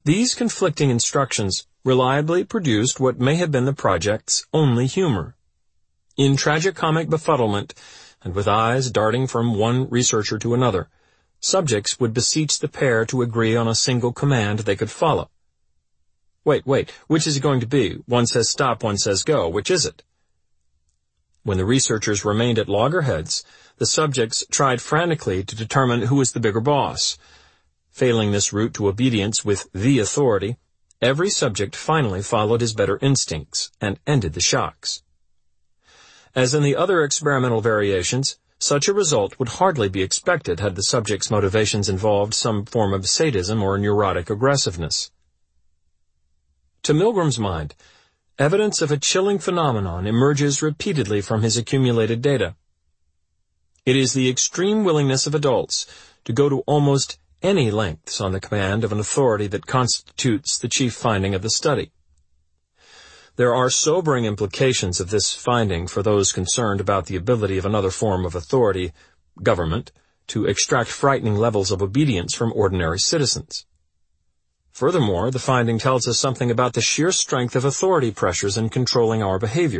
These conflicting instructions reliably produced what may have been the project's only humor. In tragicomic befuddlement, and with eyes darting from one researcher to another, subjects would beseech the pair to agree on a single command they could follow. Wait, which is it going to be? One says stop, one says go. Which is it? When the researchers remained at loggerheads, the subjects tried frantically to determine who was the bigger boss. Failing this route to obedience with the authority, every subject finally followed his better instincts and ended the shocks. As in the other experimental variations, such a result would hardly be expected had the subject's motivations involved some form of sadism or neurotic aggressiveness. To Milgram's mind, evidence of a chilling phenomenon emerges repeatedly from his accumulated data. It is the extreme willingness of adults to go to almost any lengths on the command of an authority that constitutes the chief finding of the study. There are sobering implications of this finding for those concerned about the ability of another form of authority, government, to extract frightening levels of obedience from ordinary citizens. Furthermore, the finding tells us something about the sheer strength of authority pressures in controlling our behavior.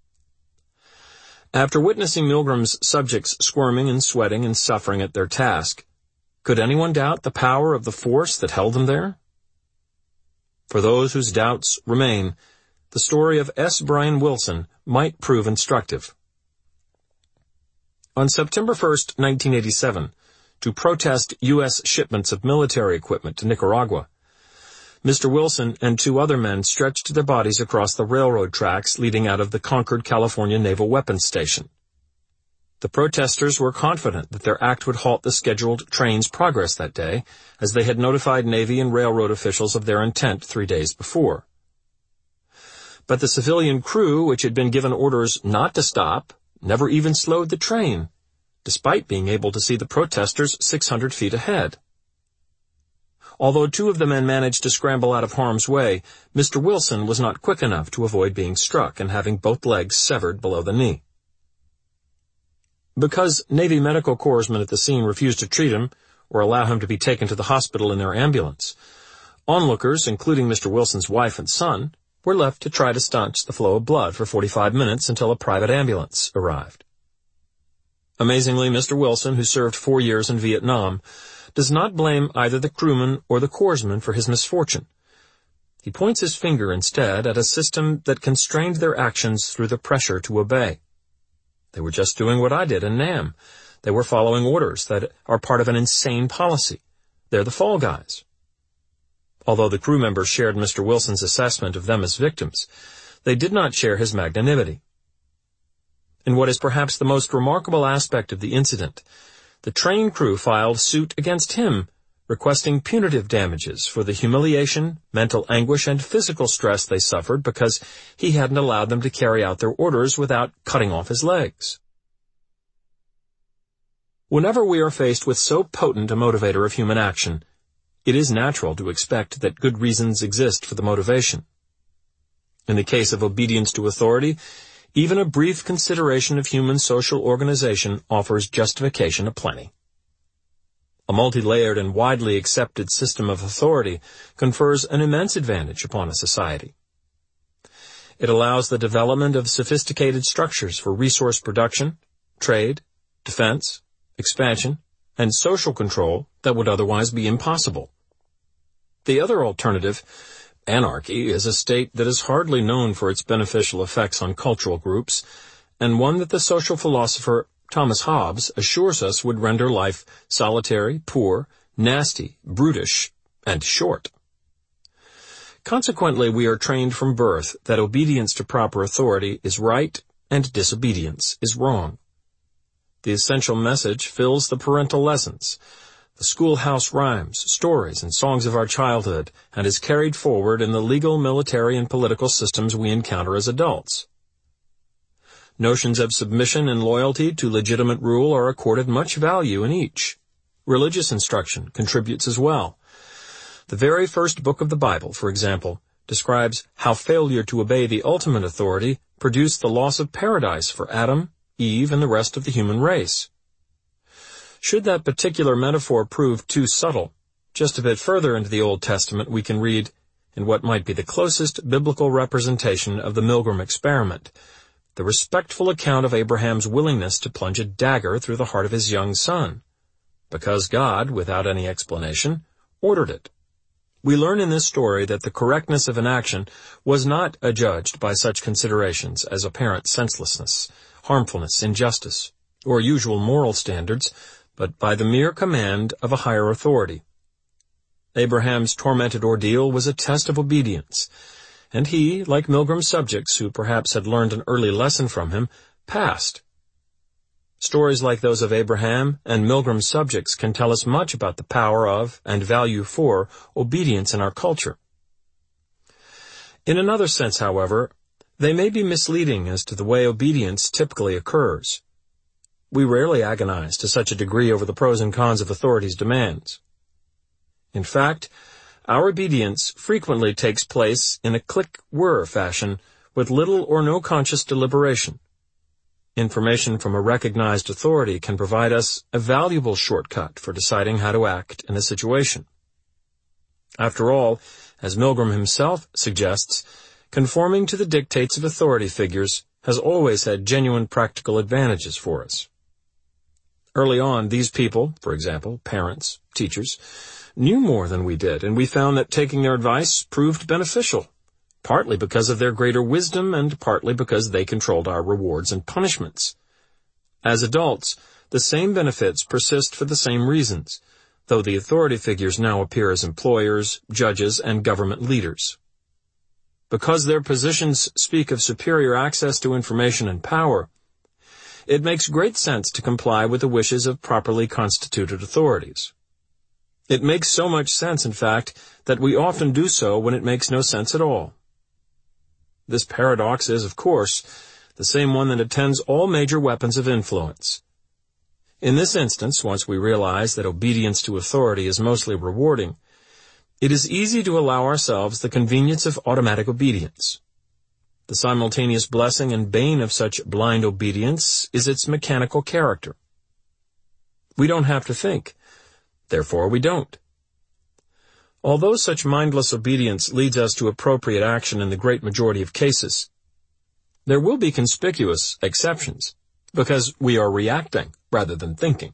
After witnessing Milgram's subjects squirming and sweating and suffering at their task, could anyone doubt the power of the force that held them there? For those whose doubts remain, the story of S. Brian Wilson might prove instructive. On September 1, 1987, to protest U.S. shipments of military equipment to Nicaragua, Mr. Wilson and two other men stretched their bodies across the railroad tracks leading out of the Concord, California Naval Weapons Station. The protesters were confident that their act would halt the scheduled train's progress that day, as they had notified Navy and railroad officials of their intent 3 days before. But the civilian crew, which had been given orders not to stop, never even slowed the train, despite being able to see the protesters 600 feet ahead. Although 2 of the men managed to scramble out of harm's way, Mr. Wilson was not quick enough to avoid being struck and having both legs severed below the knee. Because Navy medical corpsmen at the scene refused to treat him or allow him to be taken to the hospital in their ambulance, onlookers, including Mr. Wilson's wife and son, were left to try to staunch the flow of blood for 45 minutes until a private ambulance arrived. Amazingly, Mr. Wilson, who served 4 years in Vietnam, does not blame either the crewmen or the corpsmen for his misfortune. He points his finger instead at a system that constrained their actions through the pressure to obey. They were just doing what I did in Nam. They were following orders that are part of an insane policy. They're the fall guys. Although the crew members shared Mr. Wilson's assessment of them as victims, they did not share his magnanimity. In what is perhaps the most remarkable aspect of the incident, the train crew filed suit against him, requesting punitive damages for the humiliation, mental anguish, and physical stress they suffered because he hadn't allowed them to carry out their orders without cutting off his legs. Whenever we are faced with so potent a motivator of human action, it is natural to expect that good reasons exist for the motivation. In the case of obedience to authority, even a brief consideration of human social organization offers justification aplenty. A multi-layered and widely accepted system of authority confers an immense advantage upon a society. It allows the development of sophisticated structures for resource production, trade, defense, expansion, and social control that would otherwise be impossible. The other alternative, anarchy, is a state that is hardly known for its beneficial effects on cultural groups, and one that the social philosopher Thomas Hobbes assures us would render life solitary, poor, nasty, brutish, and short. Consequently, we are trained from birth that obedience to proper authority is right and disobedience is wrong. The essential message fills the parental lessons, the schoolhouse rhymes, stories, and songs of our childhood, and is carried forward in the legal, military, and political systems we encounter as adults. Notions of submission and loyalty to legitimate rule are accorded much value in each. Religious instruction contributes as well. The very first book of the Bible, for example, describes how failure to obey the ultimate authority produced the loss of paradise for Adam, Eve, and the rest of the human race. Should that particular metaphor prove too subtle, Just a bit further into the Old Testament, we can read, in what might be the closest biblical representation of the Milgram experiment, the respectful account of Abraham's willingness to plunge a dagger through the heart of his young son, because God, without any explanation, ordered it. We learn in this story that the correctness of an action was not adjudged by such considerations as apparent senselessness, harmfulness, injustice, or usual moral standards, but by the mere command of a higher authority. Abraham's tormented ordeal was a test of obedience, and he, like Milgram's subjects who perhaps had learned an early lesson from him, passed. Stories like those of Abraham and Milgram's subjects can tell us much about the power of and value for obedience in our culture. In another sense, however, they may be misleading as to the way obedience typically occurs. We rarely agonize to such a degree over the pros and cons of authority's demands. In fact, our obedience frequently takes place in a click-whir fashion with little or no conscious deliberation. Information from a recognized authority can provide us a valuable shortcut for deciding how to act in a situation. After all, as Milgram himself suggests, conforming to the dictates of authority figures has always had genuine practical advantages for us. Early on, these people, for example, parents, teachers, knew more than we did, and we found that taking their advice proved beneficial, partly because of their greater wisdom and partly because they controlled our rewards and punishments. As adults, the same benefits persist for the same reasons, though the authority figures now appear as employers, judges, and government leaders. Because their positions speak of superior access to information and power, it makes great sense to comply with the wishes of properly constituted authorities. It makes so much sense, in fact, that we often do so when it makes no sense at all. This paradox is, of course, the same one that attends all major weapons of influence. In this instance, once we realize that obedience to authority is mostly rewarding, it is easy to allow ourselves the convenience of automatic obedience. The simultaneous blessing and bane of such blind obedience is its mechanical character. We don't have to think. Therefore, we don't. Although such mindless obedience leads us to appropriate action in the great majority of cases, there will be conspicuous exceptions, because we are reacting rather than thinking.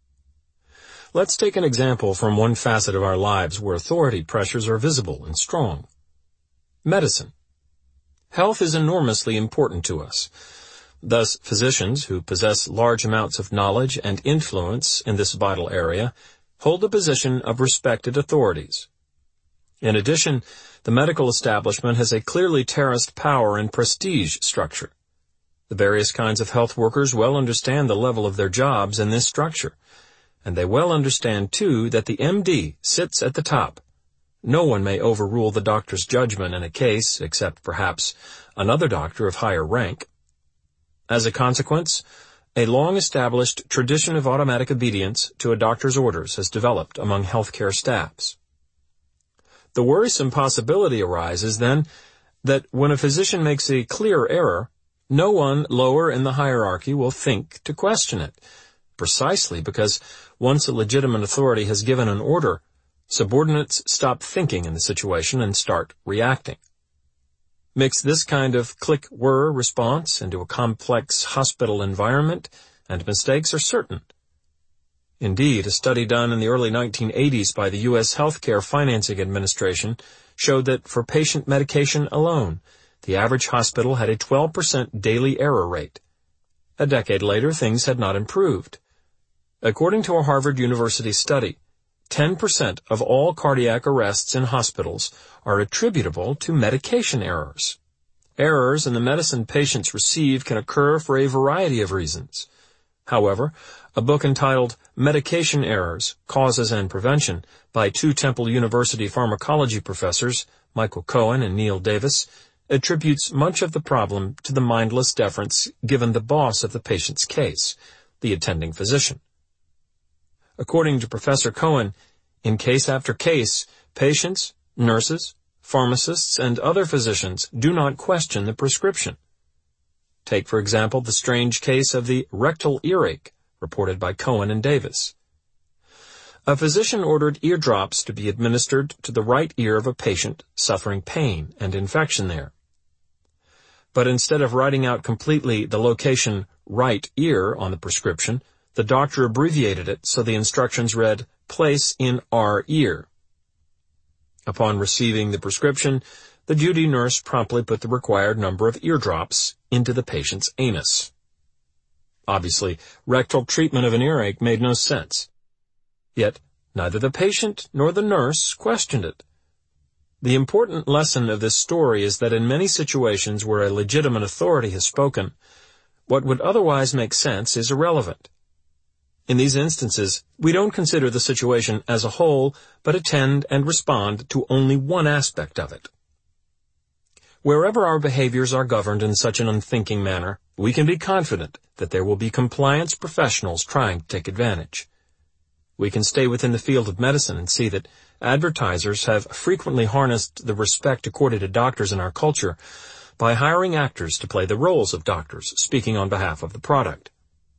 Let's take an example from one facet of our lives where authority pressures are visible and strong. Medicine. Health is enormously important to us. Thus, physicians who possess large amounts of knowledge and influence in this vital area hold the position of respected authorities. In addition, the medical establishment has a clearly terraced power and prestige structure. The various kinds of health workers well understand the level of their jobs in this structure, and they well understand, too, that the MD sits at the top. No one may overrule the doctor's judgment in a case, except perhaps another doctor of higher rank. As a consequence, a long-established tradition of automatic obedience to a doctor's orders has developed among healthcare staffs. The worrisome possibility arises, then, that when a physician makes a clear error, no one lower in the hierarchy will think to question it, precisely because once a legitimate authority has given an order, subordinates stop thinking in the situation and start reacting. Mix this kind of click-whir response into a complex hospital environment, and mistakes are certain. Indeed, a study done in the early 1980s by the U.S. Healthcare Financing Administration showed that for patient medication alone, the average hospital had a 12% daily error rate. A decade later, things had not improved. According to a Harvard University study, 10% of all cardiac arrests in hospitals are attributable to medication errors. Errors in the medicine patients receive can occur for a variety of reasons. However, a book entitled Medication Errors, Causes and Prevention by two Temple University pharmacology professors, Michael Cohen and Neil Davis, attributes much of the problem to the mindless deference given the boss of the patient's case, the attending physician. According to Professor Cohen, in case after case, patients, nurses, pharmacists, and other physicians do not question the prescription. Take, for example, the strange case of the rectal earache, reported by Cohen and Davis. A physician ordered eardrops to be administered to the right ear of a patient suffering pain and infection there. But instead of writing out completely the location right ear on the prescription, the doctor abbreviated it so the instructions read, "Place in our ear." Upon receiving the prescription, the duty nurse promptly put the required number of eardrops into the patient's anus. Obviously, rectal treatment of an earache made no sense. Yet, neither the patient nor the nurse questioned it. The important lesson of this story is that in many situations where a legitimate authority has spoken, what would otherwise make sense is irrelevant. In these instances, we don't consider the situation as a whole, but attend and respond to only one aspect of it. Wherever our behaviors are governed in such an unthinking manner, we can be confident that there will be compliance professionals trying to take advantage. We can stay within the field of medicine and see that advertisers have frequently harnessed the respect accorded to doctors in our culture by hiring actors to play the roles of doctors, speaking on behalf of the product.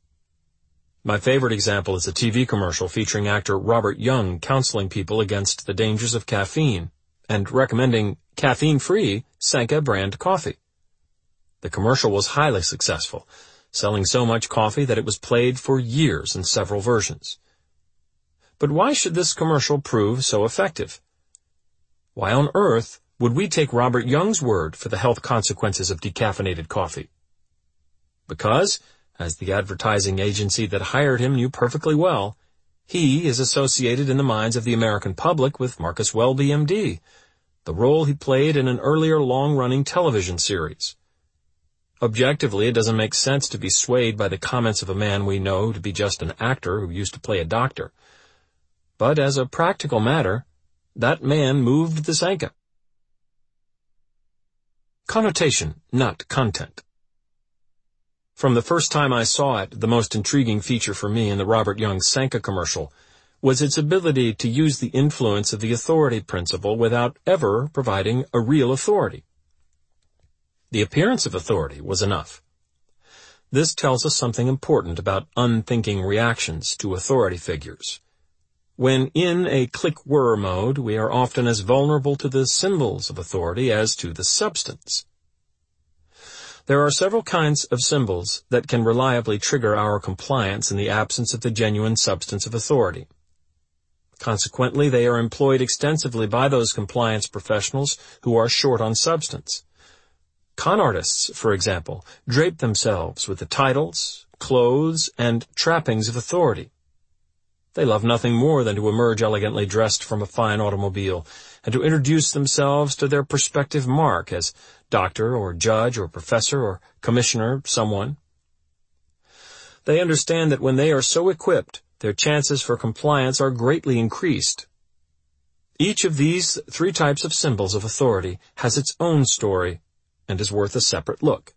My favorite example is a TV commercial featuring actor Robert Young counseling people against the dangers of caffeine and recommending caffeine-free Sanka brand coffee. The commercial was highly successful, selling so much coffee that it was played for years in several versions. But why should this commercial prove so effective? Why on earth would we take Robert Young's word for the health consequences of decaffeinated coffee? Because, as the advertising agency that hired him knew perfectly well, he is associated in the minds of the American public with Marcus Welby, MD, the role he played in an earlier long-running television series. Objectively, it doesn't make sense to be swayed by the comments of a man we know to be just an actor who used to play a doctor. But as a practical matter, that man moved the Sanka. Connotation, not content. From the first time I saw it, the most intriguing feature for me in the Robert Young Sanka commercial was its ability to use the influence of the authority principle without ever providing a real authority. The appearance of authority was enough. This tells us something important about unthinking reactions to authority figures. When in a click-whir mode, we are often as vulnerable to the symbols of authority as to the substance. There are several kinds of symbols that can reliably trigger our compliance in the absence of the genuine substance of authority. Consequently, they are employed extensively by those compliance professionals who are short on substance. Con artists, for example, drape themselves with the titles, clothes, and trappings of authority. They love nothing more than to emerge elegantly dressed from a fine automobile and to introduce themselves to their prospective mark as doctor or judge or professor or commissioner someone. They understand that when they are so equipped, their chances for compliance are greatly increased. Each of these three types of symbols of authority has its own story and is worth a separate look.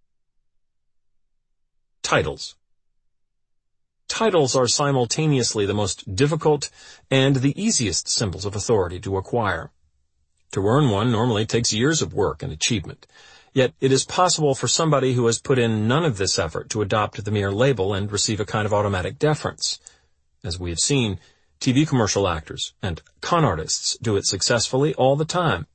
Titles. Titles are simultaneously the most difficult and the easiest symbols of authority to acquire. To earn one normally takes years of work and achievement, yet it is possible for somebody who has put in none of this effort to adopt the mere label and receive a kind of automatic deference. As we have seen, TV commercial actors and con artists do it successfully all the time.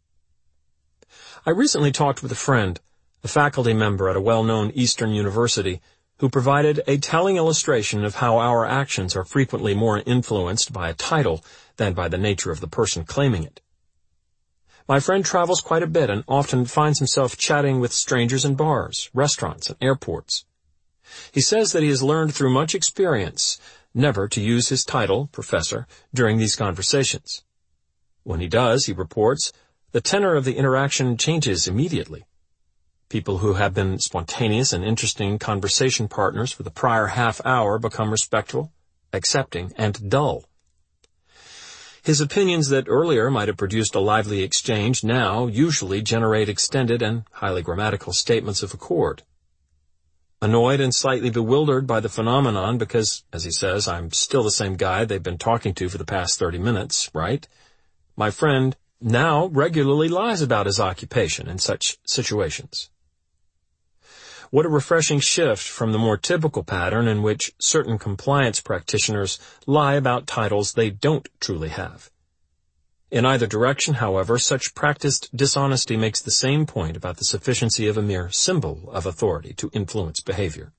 I recently talked with a friend, a faculty member at a well-known Eastern university, who provided a telling illustration of how our actions are frequently more influenced by a title than by the nature of the person claiming it. My friend travels quite a bit and often finds himself chatting with strangers in bars, restaurants, and airports. He says that he has learned through much experience never to use his title, professor, during these conversations. When he does, he reports, the tenor of the interaction changes immediately. People who have been spontaneous and interesting conversation partners for the prior half hour become respectful, accepting, and dull. His opinions that earlier might have produced a lively exchange now usually generate extended and highly grammatical statements of accord. Annoyed and slightly bewildered by the phenomenon because, as he says, I'm still the same guy they've been talking to for the past 30 minutes, right? My friend now regularly lies about his occupation in such situations. What a refreshing shift from the more typical pattern in which certain compliance practitioners lie about titles they don't truly have. In either direction, however, such practiced dishonesty makes the same point about the sufficiency of a mere symbol of authority to influence behavior.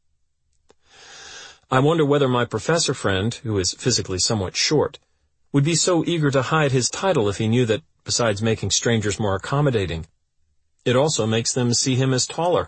I wonder whether my professor friend, who is physically somewhat short, would be so eager to hide his title if he knew that, besides making strangers more accommodating, it also makes them see him as taller.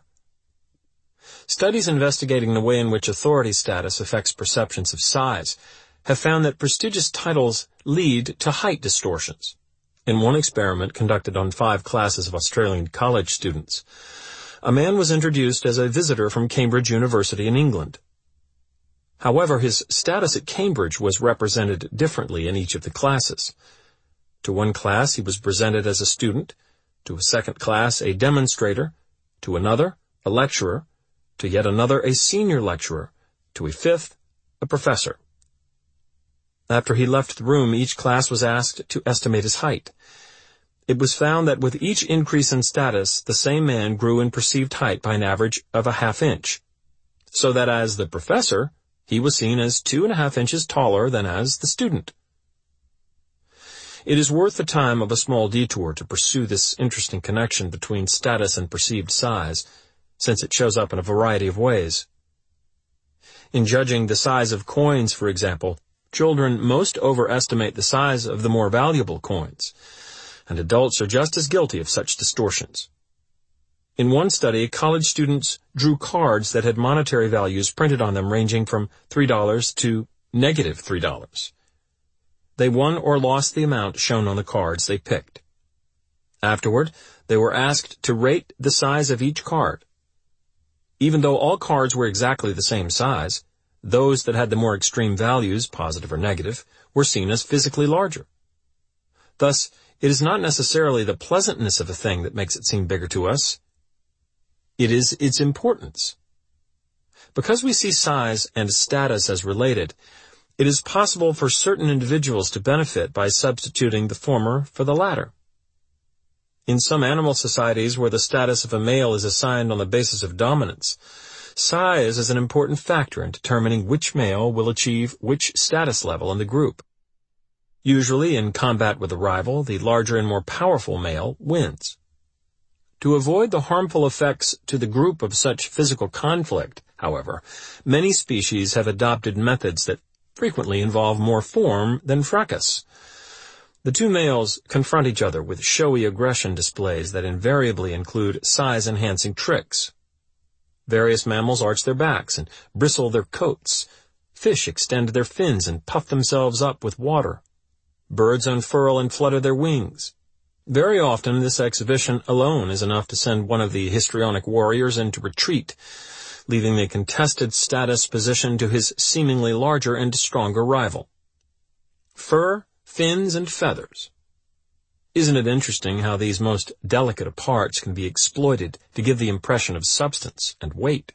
Studies investigating the way in which authority status affects perceptions of size have found that prestigious titles lead to height distortions. In one experiment conducted on 5 classes of Australian college students, a man was introduced as a visitor from Cambridge University in England. However, his status at Cambridge was represented differently in each of the classes. To one class he was presented as a student, to a second class a demonstrator, to another a lecturer, to yet another a senior lecturer, to a fifth a professor. After he left the room, each class was asked to estimate his height. It was found that with each increase in status, the same man grew in perceived height by an average of a ½ inch, so that as the professor, he was seen as 2½ inches taller than as the student. It is worth the time of a small detour to pursue this interesting connection between status and perceived size, since it shows up in a variety of ways. In judging the size of coins, for example, children most overestimate the size of the more valuable coins, and adults are just as guilty of such distortions. In one study, college students drew cards that had monetary values printed on them ranging from $3 to -$3. They won or lost the amount shown on the cards they picked. Afterward, they were asked to rate the size of each card. Even though all cards were exactly the same size, those that had the more extreme values, positive or negative, were seen as physically larger. Thus, it is not necessarily the pleasantness of a thing that makes it seem bigger to us. It is its importance. Because we see size and status as related, it is possible for certain individuals to benefit by substituting the former for the latter. In some animal societies where the status of a male is assigned on the basis of dominance, size is an important factor in determining which male will achieve which status level in the group. Usually, in combat with a rival, the larger and more powerful male wins. To avoid the harmful effects to the group of such physical conflict, however, many species have adopted methods that frequently involve more form than fracas. The two males confront each other with showy aggression displays that invariably include size-enhancing tricks. Various mammals arch their backs and bristle their coats. Fish extend their fins and puff themselves up with water. Birds unfurl and flutter their wings. Very often, this exhibition alone is enough to send one of the histrionic warriors into retreat, leaving the contested status position to his seemingly larger and stronger rival. Fur, fins, and feathers. Isn't it interesting how these most delicate of parts can be exploited to give the impression of substance and weight?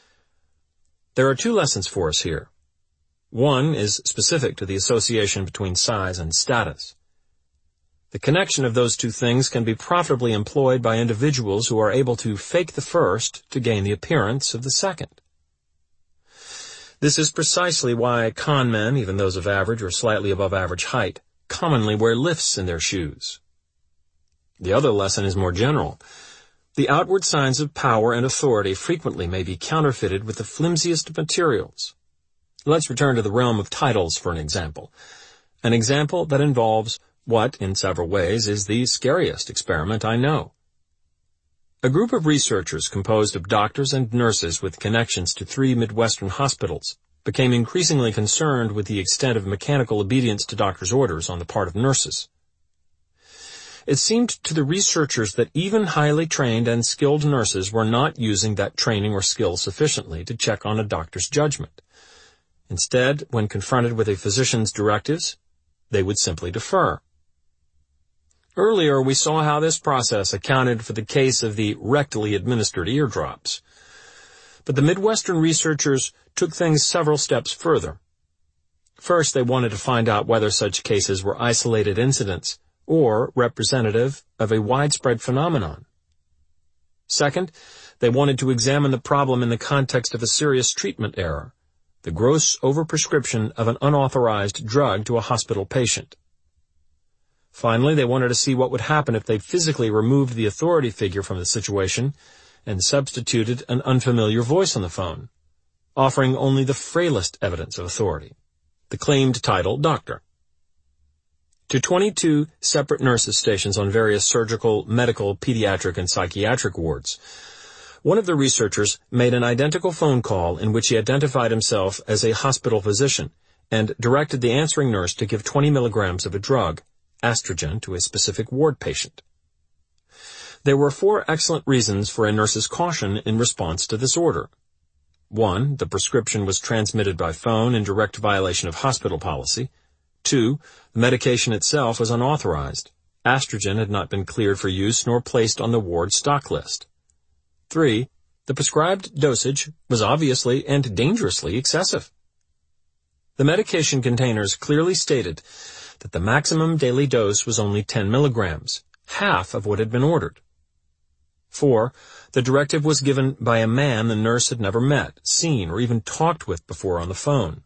There are 2 lessons for us here. One is specific to the association between size and status. The connection of those 2 things can be profitably employed by individuals who are able to fake the first to gain the appearance of the second. This is precisely why con men, even those of average or slightly above average height, commonly wear lifts in their shoes. The other lesson is more general. The outward signs of power and authority frequently may be counterfeited with the flimsiest materials. Let's return to the realm of titles for an example that involves what, in several ways, is the scariest experiment I know. A group of researchers composed of doctors and nurses with connections to 3 Midwestern hospitals became increasingly concerned with the extent of mechanical obedience to doctors' orders on the part of nurses. It seemed to the researchers that even highly trained and skilled nurses were not using that training or skill sufficiently to check on a doctor's judgment. Instead, when confronted with a physician's directives, they would simply defer. Earlier, we saw how this process accounted for the case of the rectally administered eardrops. But the Midwestern researchers took things several steps further. First, they wanted to find out whether such cases were isolated incidents or representative of a widespread phenomenon. Second, They wanted to examine the problem in the context of a serious treatment error, the gross overprescription of an unauthorized drug to a hospital patient. Finally, they wanted to see what would happen if they physically removed the authority figure from the situation and substituted an unfamiliar voice on the phone, offering only the frailest evidence of authority, the claimed title, doctor. To 22 separate nurses stationed on various surgical, medical, pediatric, and psychiatric wards, one of the researchers made an identical phone call in which he identified himself as a hospital physician and directed the answering nurse to give 20 milligrams of a drug, Astrogen, to a specific ward patient. There were 4 excellent reasons for a nurse's caution in response to this order. 1, the prescription was transmitted by phone in direct violation of hospital policy. 2, the medication itself was unauthorized. Astrogen had not been cleared for use nor placed on the ward stock list. 3, the prescribed dosage was obviously and dangerously excessive. The medication containers clearly stated that the maximum daily dose was only 10 milligrams, half of what had been ordered. 4, the directive was given by a man the nurse had never met, seen, or even talked with before on the phone.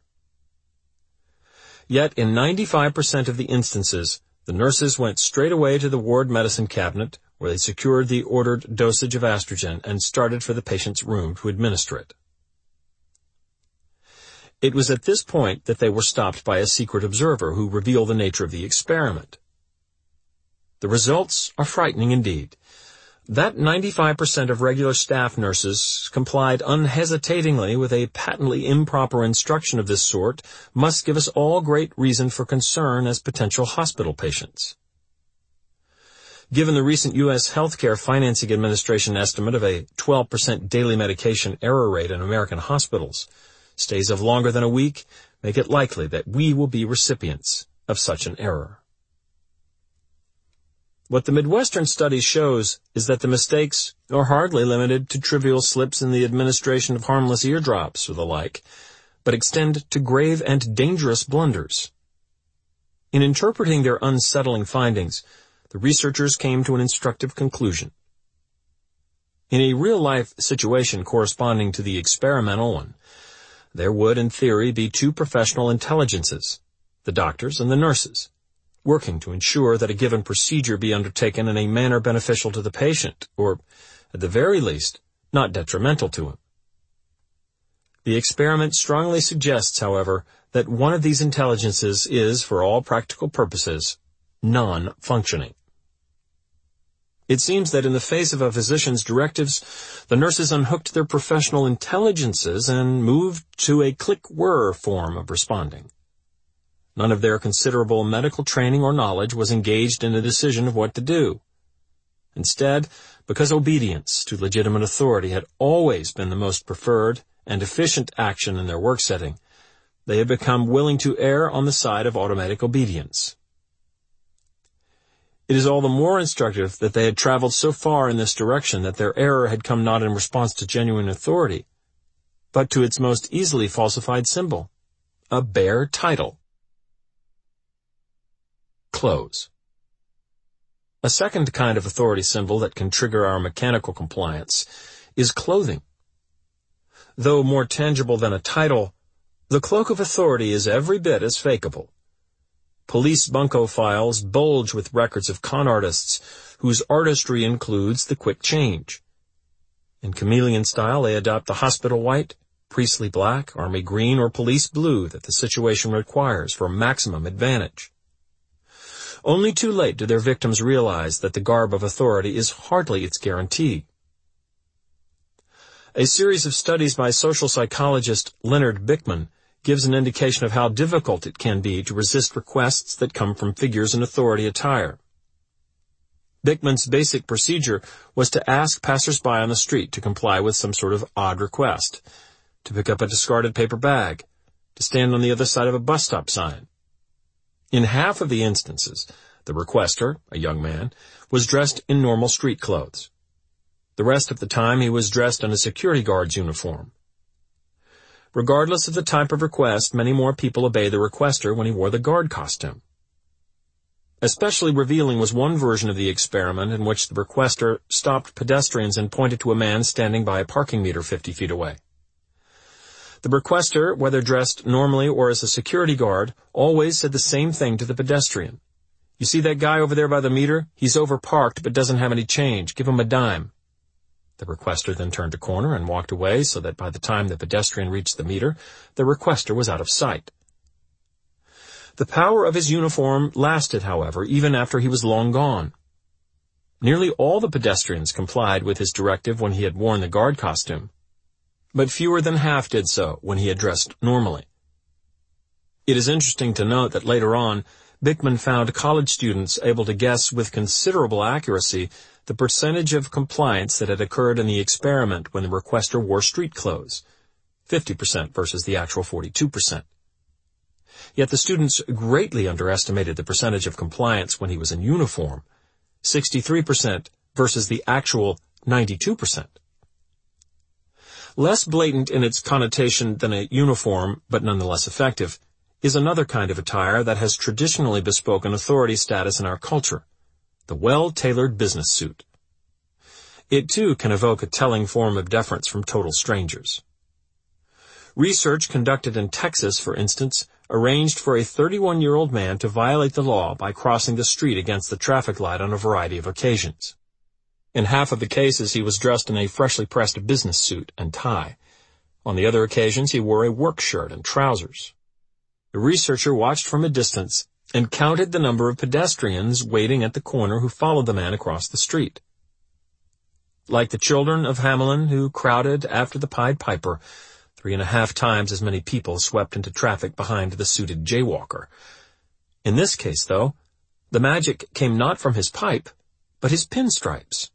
Yet in 95% of the instances, the nurses went straight away to the ward medicine cabinet, where they secured the ordered dosage of Astrogen and started for the patient's room to administer it. It was at this point that they were stopped by a secret observer who revealed the nature of the experiment. The results are frightening indeed. That 95% of regular staff nurses complied unhesitatingly with a patently improper instruction of this sort must give us all great reason for concern as potential hospital patients. Given the recent U.S. Healthcare Financing Administration estimate of a 12% daily medication error rate in American hospitals, stays of longer than a week make it likely that we will be recipients of such an error. What the Midwestern study shows is that the mistakes are hardly limited to trivial slips in the administration of harmless eardrops or the like, but extend to grave and dangerous blunders. In interpreting their unsettling findings, the researchers came to an instructive conclusion. In a real-life situation corresponding to the experimental one, there would, in theory, be 2 professional intelligences, the doctors and the nurses, working to ensure that a given procedure be undertaken in a manner beneficial to the patient, or, at the very least, not detrimental to him. The experiment strongly suggests, however, that one of these intelligences is, for all practical purposes, non-functioning. It seems that in the face of a physician's directives, the nurses unhooked their professional intelligences and moved to a click-whir form of responding. None of their considerable medical training or knowledge was engaged in a decision of what to do. Instead, because obedience to legitimate authority had always been the most preferred and efficient action in their work setting, they had become willing to err on the side of automatic obedience. It is all the more instructive that they had traveled so far in this direction that their error had come not in response to genuine authority, but to its most easily falsified symbol, a bare title. Close. A second kind of authority symbol that can trigger our mechanical compliance is clothing. Though more tangible than a title, the cloak of authority is every bit as fakeable. Police bunco files bulge with records of con artists whose artistry includes the quick change. In chameleon style, they adopt the hospital white, priestly black, army green, or police blue that the situation requires for maximum advantage. Only too late do their victims realize that the garb of authority is hardly its guarantee. A series of studies by social psychologist Leonard Bickman gives an indication of how difficult it can be to resist requests that come from figures in authority attire. Bickman's basic procedure was to ask passers-by on the street to comply with some sort of odd request, to pick up a discarded paper bag, to stand on the other side of a bus stop sign. In half of the instances, the requester, a young man, was dressed in normal street clothes. The rest of the time he was dressed in a security guard's uniform. Regardless of the type of request, many more people obeyed the requester when he wore the guard costume. Especially revealing was one version of the experiment in which the requester stopped pedestrians and pointed to a man standing by a parking meter 50 feet away. The requester, whether dressed normally or as a security guard, always said the same thing to the pedestrian. "You see that guy over there by the meter? He's overparked but doesn't have any change. Give him a dime." The requester then turned a corner and walked away so that by the time the pedestrian reached the meter, the requester was out of sight. The power of his uniform lasted, however, even after he was long gone. Nearly all the pedestrians complied with his directive when he had worn the guard costume, but fewer than half did so when he had dressed normally. It is interesting to note that later on, Bickman found college students able to guess with considerable accuracy the percentage of compliance that had occurred in the experiment when the requester wore street clothes, 50% versus the actual 42%. Yet the students greatly underestimated the percentage of compliance when he was in uniform, 63% versus the actual 92%. Less blatant in its connotation than a uniform, but nonetheless effective, is another kind of attire that has traditionally bespoken authority status in our culture, the well-tailored business suit. It too can evoke a telling form of deference from total strangers. Research conducted in Texas, for instance, arranged for a 31-year-old man to violate the law by crossing the street against the traffic light on a variety of occasions. In half of the cases, he was dressed in a freshly pressed business suit and tie. On the other occasions, he wore a work shirt and trousers. The researcher watched from a distance and counted the number of pedestrians waiting at the corner who followed the man across the street. Like the children of Hamelin who crowded after the Pied Piper, 3.5 times as many people swept into traffic behind the suited jaywalker. In this case, though, the magic came not from his pipe, but his pinstripes.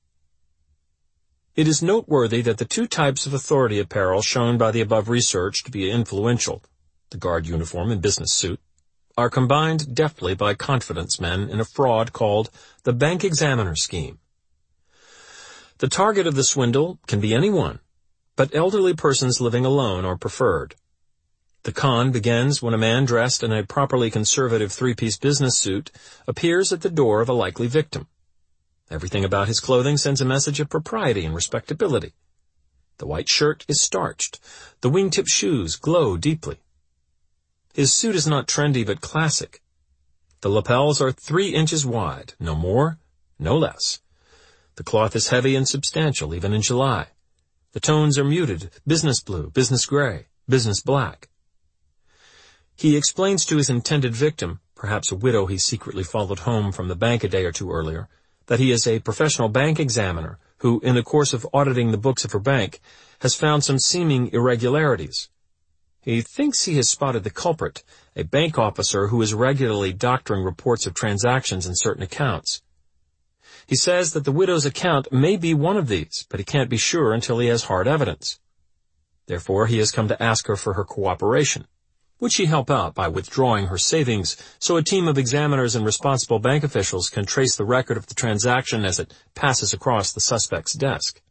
It is noteworthy that the two types of authority apparel shown by the above research to be influential, the guard uniform and business suit, are combined deftly by confidence men in a fraud called the bank examiner scheme. The target of the swindle can be anyone, but elderly persons living alone are preferred. The con begins when a man dressed in a properly conservative three-piece business suit appears at the door of a likely victim. Everything about his clothing sends a message of propriety and respectability. The white shirt is starched. The wingtip shoes glow deeply. His suit is not trendy but classic. The lapels are 3 inches wide, no more, no less. The cloth is heavy and substantial, even in July. The tones are muted, business blue, business gray, business black. He explains to his intended victim, perhaps a widow he secretly followed home from the bank a day or two earlier, that he is a professional bank examiner who, in the course of auditing the books of her bank, has found some seeming irregularities. He thinks he has spotted the culprit, a bank officer who is regularly doctoring reports of transactions in certain accounts. He says that the widow's account may be one of these, but he can't be sure until he has hard evidence. Therefore, he has come to ask her for her cooperation. Would she help out by withdrawing her savings so a team of examiners and responsible bank officials can trace the record of the transaction as it passes across the suspect's desk?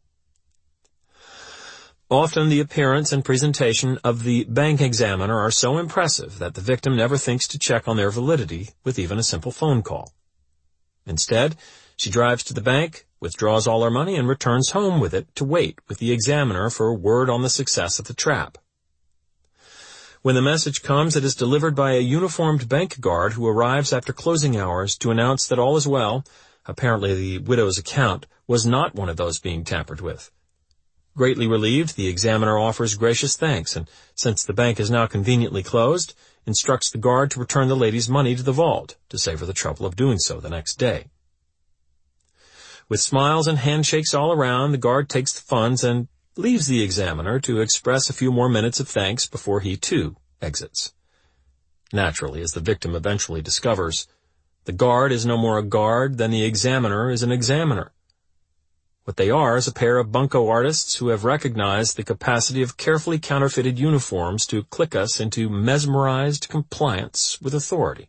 Often the appearance and presentation of the bank examiner are so impressive that the victim never thinks to check on their validity with even a simple phone call. Instead, she drives to the bank, withdraws all her money, and returns home with it to wait with the examiner for word on the success of the trap. When the message comes, it is delivered by a uniformed bank guard who arrives after closing hours to announce that all is well. Apparently the widow's account was not one of those being tampered with. Greatly relieved, the examiner offers gracious thanks, and since the bank is now conveniently closed, instructs the guard to return the lady's money to the vault, to save her the trouble of doing so the next day. With smiles and handshakes all around, the guard takes the funds and leaves the examiner to express a few more minutes of thanks before he, too, exits. Naturally, as the victim eventually discovers, the guard is no more a guard than the examiner is an examiner. What they are is a pair of bunco artists who have recognized the capacity of carefully counterfeited uniforms to click us into mesmerized compliance with authority.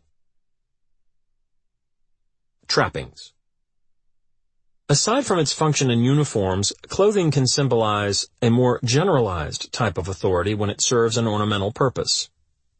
Trappings. Aside from its function in uniforms, clothing can symbolize a more generalized type of authority when it serves an ornamental purpose.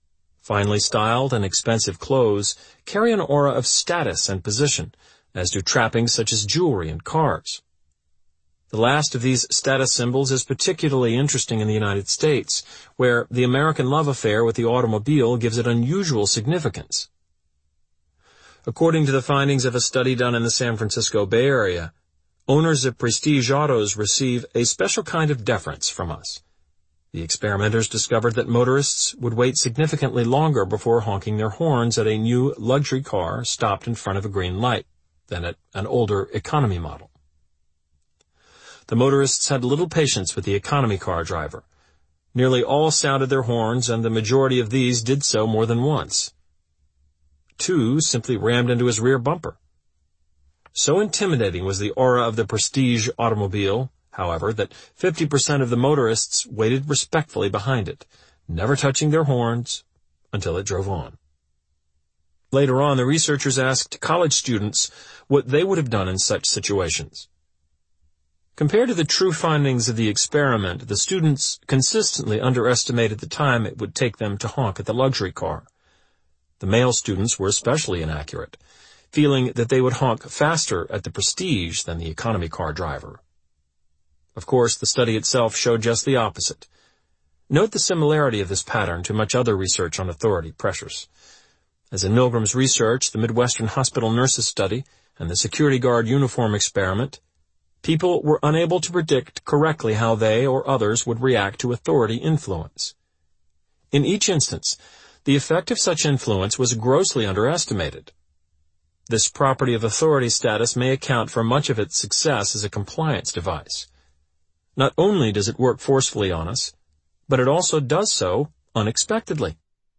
Finely styled and expensive clothes carry an aura of status and position, as do trappings such as jewelry and cars. The last of these status symbols is particularly interesting in the United States, where the American love affair with the automobile gives it unusual significance. According to the findings of a study done in the San Francisco Bay Area, owners of prestige autos receive a special kind of deference from us. The experimenters discovered that motorists would wait significantly longer before honking their horns at a new luxury car stopped in front of a green light than at an older economy model. The motorists had little patience with the economy car driver. Nearly all sounded their horns, and the majority of these did so more than once. 2 simply rammed into his rear bumper. So intimidating was the aura of the prestige automobile, however, that 50% of the motorists waited respectfully behind it, never touching their horns until it drove on. Later on, the researchers asked college students what they would have done in such situations. Compared to the true findings of the experiment, the students consistently underestimated the time it would take them to honk at the luxury car. The male students were especially inaccurate, feeling that they would honk faster at the prestige than the economy car driver. Of course, the study itself showed just the opposite. Note the similarity of this pattern to much other research on authority pressures. As in Milgram's research, the Midwestern Hospital Nurses Study, and the security guard uniform experiment, people were unable to predict correctly how they or others would react to authority influence. In each instance, the effect of such influence was grossly underestimated. This property of authority status may account for much of its success as a compliance device. Not only does it work forcefully on us, but it also does so unexpectedly.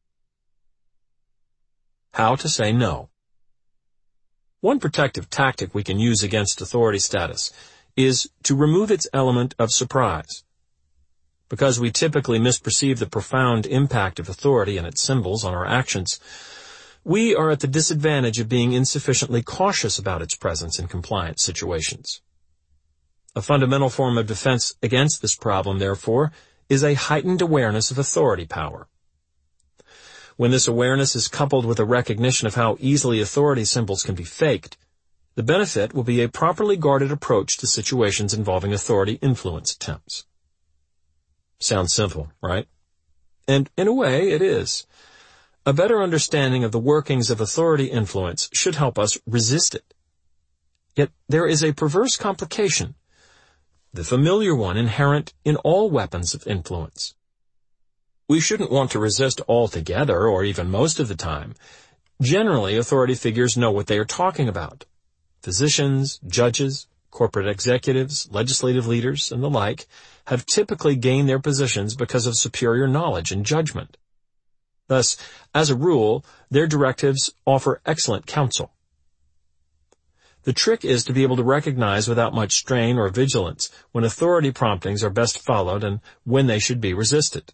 How to say no. One protective tactic we can use against authority status is to remove its element of surprise. Because we typically misperceive the profound impact of authority and its symbols on our actions, we are at the disadvantage of being insufficiently cautious about its presence in compliance situations. A fundamental form of defense against this problem, therefore, is a heightened awareness of authority power. When this awareness is coupled with a recognition of how easily authority symbols can be faked, the benefit will be a properly guarded approach to situations involving authority influence attempts. Sounds simple, right? And in a way, it is. A better understanding of the workings of authority influence should help us resist it. Yet there is a perverse complication, the familiar one inherent in all weapons of influence. We shouldn't want to resist altogether or even most of the time. Generally, authority figures know what they are talking about. Physicians, judges, corporate executives, legislative leaders, and the like have typically gained their positions because of superior knowledge and judgment. Thus, as a rule, their directives offer excellent counsel. The trick is to be able to recognize without much strain or vigilance when authority promptings are best followed and when they should be resisted.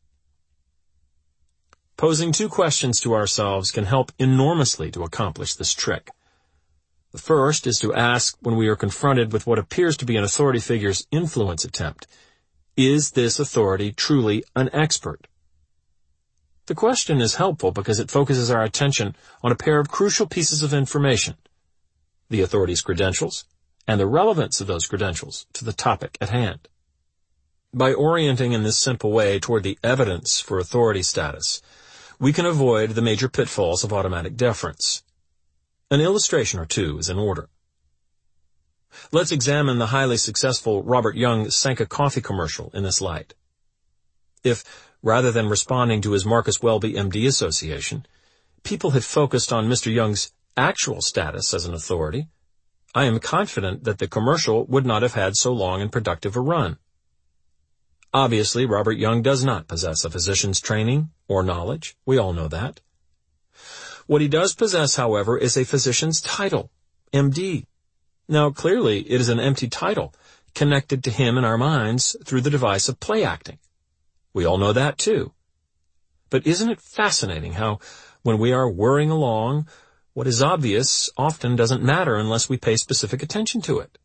Posing 2 questions to ourselves can help enormously to accomplish this trick. The first is to ask when we are confronted with what appears to be an authority figure's influence attempt, is this authority truly an expert? The question is helpful because it focuses our attention on a pair of crucial pieces of information, the authority's credentials and the relevance of those credentials to the topic at hand. By orienting in this simple way toward the evidence for authority status, we can avoid the major pitfalls of automatic deference. An illustration or 2 is in order. Let's examine the highly successful Robert Young Sanka coffee commercial in this light. If, rather than responding to his Marcus Welby MD association, people had focused on Mr. Young's actual status as an authority, I am confident that the commercial would not have had so long and productive a run. Obviously, Robert Young does not possess a physician's training or knowledge. We all know that. What he does possess, however, is a physician's title, MD. Now, clearly, it is an empty title, connected to him in our minds through the device of play acting. We all know that, too. But isn't it fascinating how, when we are whirring along, what is obvious often doesn't matter unless we pay specific attention to it?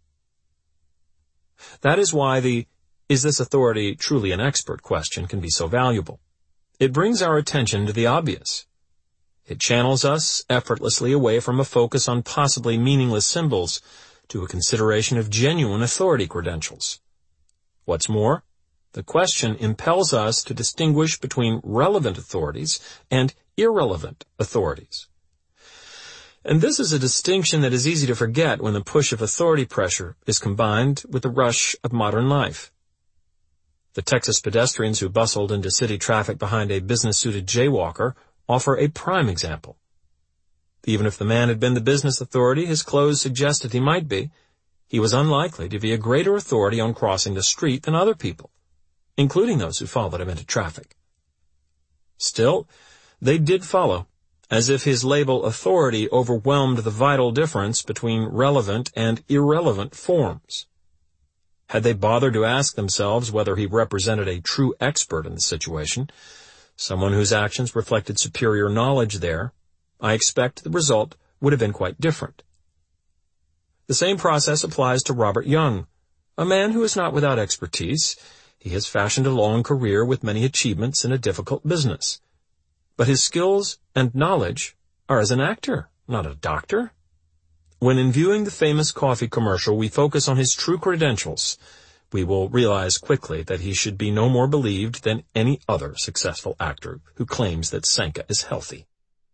That is why the "is this authority truly an expert?" question can be so valuable. It brings our attention to the obvious. It channels us effortlessly away from a focus on possibly meaningless symbols to a consideration of genuine authority credentials. What's more, the question impels us to distinguish between relevant authorities and irrelevant authorities. And this is a distinction that is easy to forget when the push of authority pressure is combined with the rush of modern life. The Texas pedestrians who bustled into city traffic behind a business-suited jaywalker offer a prime example. Even if the man had been the business authority his clothes suggested he might be, he was unlikely to be a greater authority on crossing the street than other people, including those who followed him into traffic. Still, they did follow, as if his label authority overwhelmed the vital difference between relevant and irrelevant forms. Had they bothered to ask themselves whether he represented a true expert in the situation, someone whose actions reflected superior knowledge there, I expect the result would have been quite different. The same process applies to Robert Young, a man who is not without expertise. He has fashioned a long career with many achievements in a difficult business. But his skills and knowledge are as an actor, not a doctor. When in viewing the famous coffee commercial we focus on his true credentials, we will realize quickly that he should be no more believed than any other successful actor who claims that Sanka is healthy.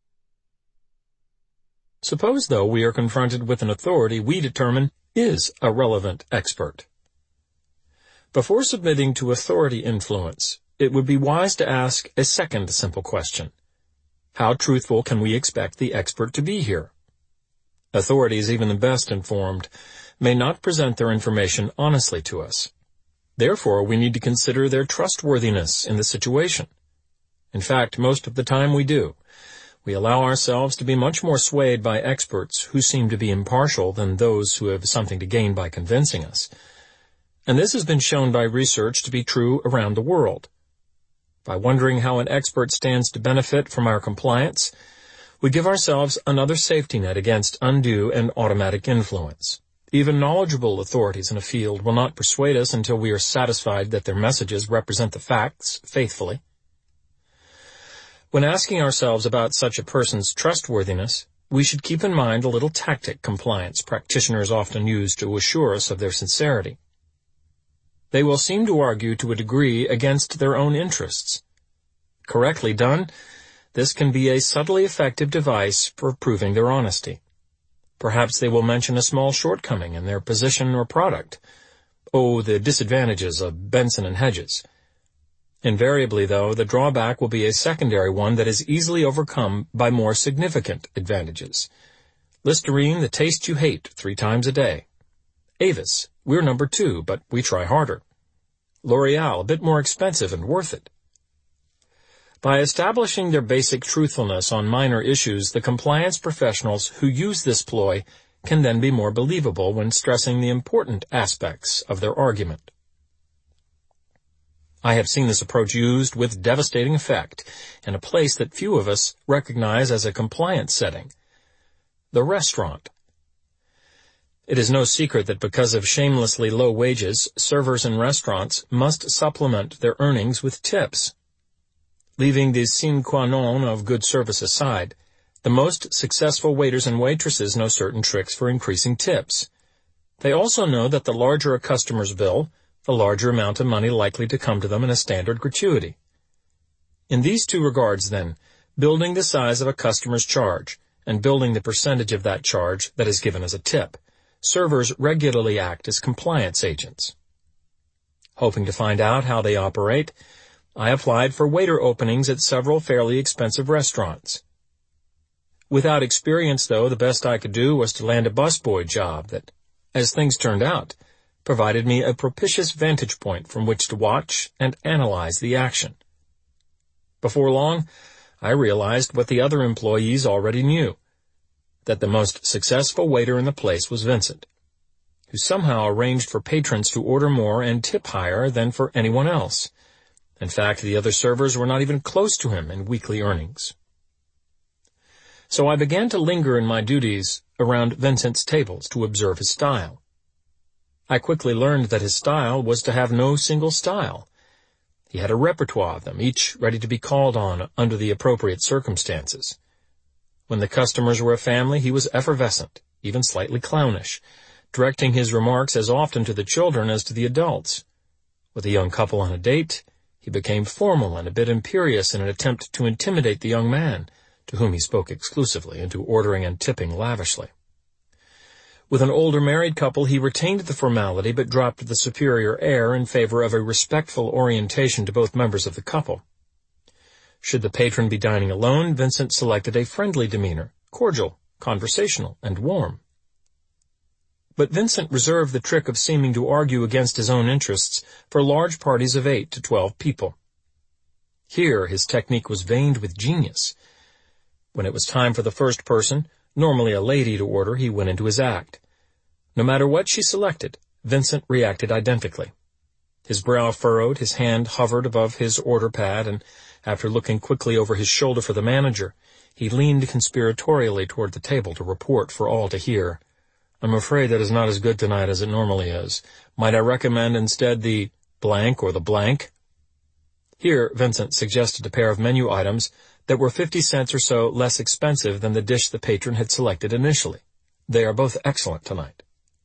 Suppose, though, we are confronted with an authority we determine is a relevant expert. Before submitting to authority influence, it would be wise to ask a second simple question. How truthful can we expect the expert to be here? Authorities, even the best informed, may not present their information honestly to us. Therefore, we need to consider their trustworthiness in the situation. In fact, most of the time we do. We allow ourselves to be much more swayed by experts who seem to be impartial than those who have something to gain by convincing us. And this has been shown by research to be true around the world. By wondering how an expert stands to benefit from our compliance, we give ourselves another safety net against undue and automatic influence. Even knowledgeable authorities in a field will not persuade us until we are satisfied that their messages represent the facts faithfully. When asking ourselves about such a person's trustworthiness, we should keep in mind a little tactic compliance practitioners often use to assure us of their sincerity. They will seem to argue to a degree against their own interests. Correctly done, this can be a subtly effective device for proving their honesty. Perhaps they will mention a small shortcoming in their position or product. Oh, the disadvantages of Benson and Hedges. Invariably, though, the drawback will be a secondary one that is easily overcome by more significant advantages. Listerine, the taste you hate 3 times a day. Avis, we're number 2, but we try harder. L'Oreal, a bit more expensive and worth it. By establishing their basic truthfulness on minor issues, the compliance professionals who use this ploy can then be more believable when stressing the important aspects of their argument. I have seen this approach used with devastating effect in a place that few of us recognize as a compliance setting: the restaurant. It is no secret that because of shamelessly low wages, servers in restaurants must supplement their earnings with tips. Leaving the sine qua non of good service aside, the most successful waiters and waitresses know certain tricks for increasing tips. They also know that the larger a customer's bill, the larger amount of money likely to come to them in a standard gratuity. In these 2 regards, then, building the size of a customer's charge and building the percentage of that charge that is given as a tip, servers regularly act as compliance agents. Hoping to find out how they operate, I applied for waiter openings at several fairly expensive restaurants. Without experience, though, the best I could do was to land a busboy job that, as things turned out, provided me a propitious vantage point from which to watch and analyze the action. Before long, I realized what the other employees already knew, that the most successful waiter in the place was Vincent, who somehow arranged for patrons to order more and tip higher than for anyone else. In fact, the other servers were not even close to him in weekly earnings. So I began to linger in my duties around Vincent's tables to observe his style. I quickly learned that his style was to have no single style. He had a repertoire of them, each ready to be called on under the appropriate circumstances. When the customers were a family, he was effervescent, even slightly clownish, directing his remarks as often to the children as to the adults. With a young couple on a date, he became formal and a bit imperious in an attempt to intimidate the young man, to whom he spoke exclusively, into ordering and tipping lavishly. With an older married couple, he retained the formality but dropped the superior air in favor of a respectful orientation to both members of the couple. Should the patron be dining alone, Vincent selected a friendly demeanor, cordial, conversational, and warm. But Vincent reserved the trick of seeming to argue against his own interests for large parties of 8 to 12 people. Here his technique was veined with genius. When it was time for the first person, normally a lady, to order, he went into his act. No matter what she selected, Vincent reacted identically. His brow furrowed, his hand hovered above his order pad, and after looking quickly over his shoulder for the manager, he leaned conspiratorially toward the table to report for all to hear. "I'm afraid that is not as good tonight as it normally is. Might I recommend instead the blank or the blank?" Here Vincent suggested a pair of menu items that were 50 cents or so less expensive than the dish the patron had selected initially. "They are both excellent tonight."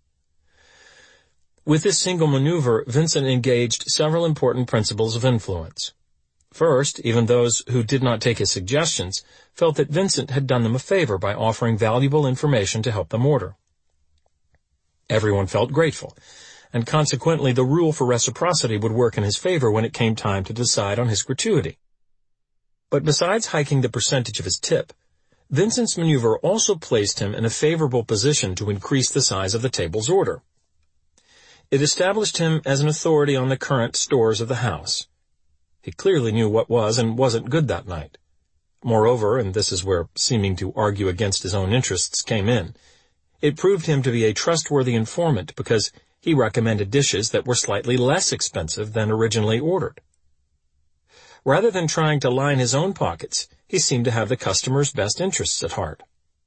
With this single maneuver, Vincent engaged several important principles of influence. First, even those who did not take his suggestions felt that Vincent had done them a favor by offering valuable information to help them order. Everyone felt grateful, and consequently the rule for reciprocity would work in his favor when it came time to decide on his gratuity. But besides hiking the percentage of his tip, Vincent's maneuver also placed him in a favorable position to increase the size of the table's order. It established him as an authority on the current stores of the house. He clearly knew what was and wasn't good that night. Moreover, and this is where seeming to argue against his own interests came in, it proved him to be a trustworthy informant because he recommended dishes that were slightly less expensive than originally ordered. Rather than trying to line his own pockets, he seemed to have the customer's best interests at heart.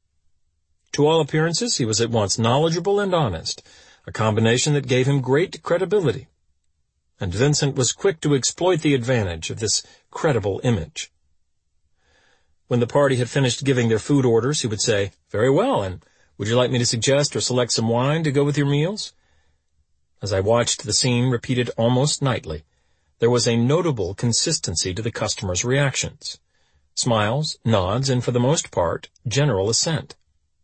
To all appearances, he was at once knowledgeable and honest, a combination that gave him great credibility. And Vincent was quick to exploit the advantage of this credible image. When the party had finished giving their food orders, he would say, "Very well, and would you like me to suggest or select some wine to go with your meals?" As I watched the scene repeated almost nightly, there was a notable consistency to the customers' reactions. Smiles, nods, and for the most part, general assent.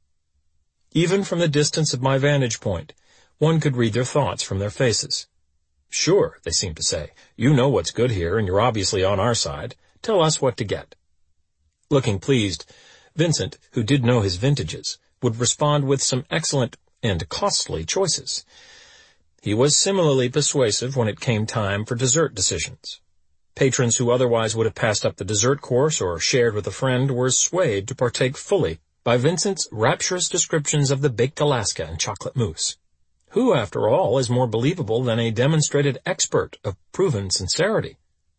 Even from the distance of my vantage point, one could read their thoughts from their faces. "Sure," they seemed to say, "you know what's good here, and you're obviously on our side. Tell us what to get." Looking pleased, Vincent, who did know his vintages, would respond with some excellent and costly choices. He was similarly persuasive when it came time for dessert decisions. Patrons who otherwise would have passed up the dessert course or shared with a friend were swayed to partake fully by Vincent's rapturous descriptions of the baked Alaska and chocolate mousse. Who, after all, is more believable than a demonstrated expert of proven sincerity?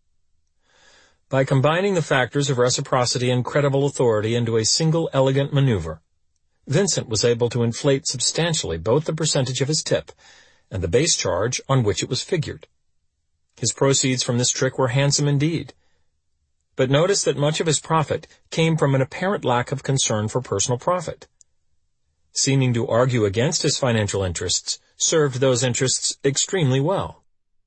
By combining the factors of reciprocity and credible authority into a single elegant maneuver, Vincent was able to inflate substantially both the percentage of his tip and the base charge on which it was figured. His proceeds from this trick were handsome indeed. But notice that much of his profit came from an apparent lack of concern for personal profit. Seeming to argue against his financial interests served those interests extremely well.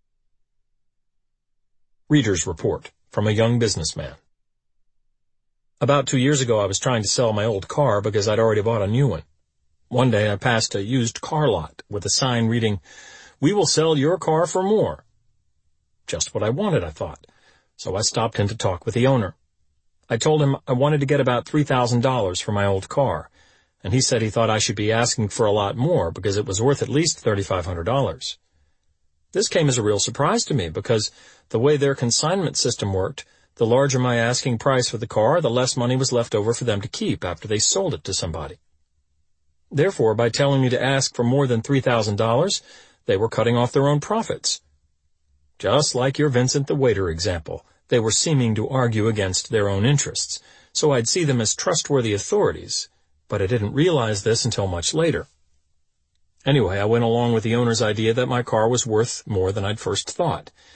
Reader's Report from a young businessman. About 2 years ago, I was trying to sell my old car because I'd already bought a new one. One day, I passed a used car lot with a sign reading, "We will sell your car for more." Just what I wanted, I thought, so I stopped in to talk with the owner. I told him I wanted to get about $3,000 for my old car, and he said he thought I should be asking for a lot more because it was worth at least $3,500. This came as a real surprise to me because the way their consignment system worked, the larger my asking price for the car, the less money was left over for them to keep after they sold it to somebody. Therefore, by telling me to ask for more than $3,000, they were cutting off their own profits. Just like your Vincent the waiter example, they were seeming to argue against their own interests, so I'd see them as trustworthy authorities, but I didn't realize this until much later. Anyway, I went along with the owner's idea that my car was worth more than I'd first thought.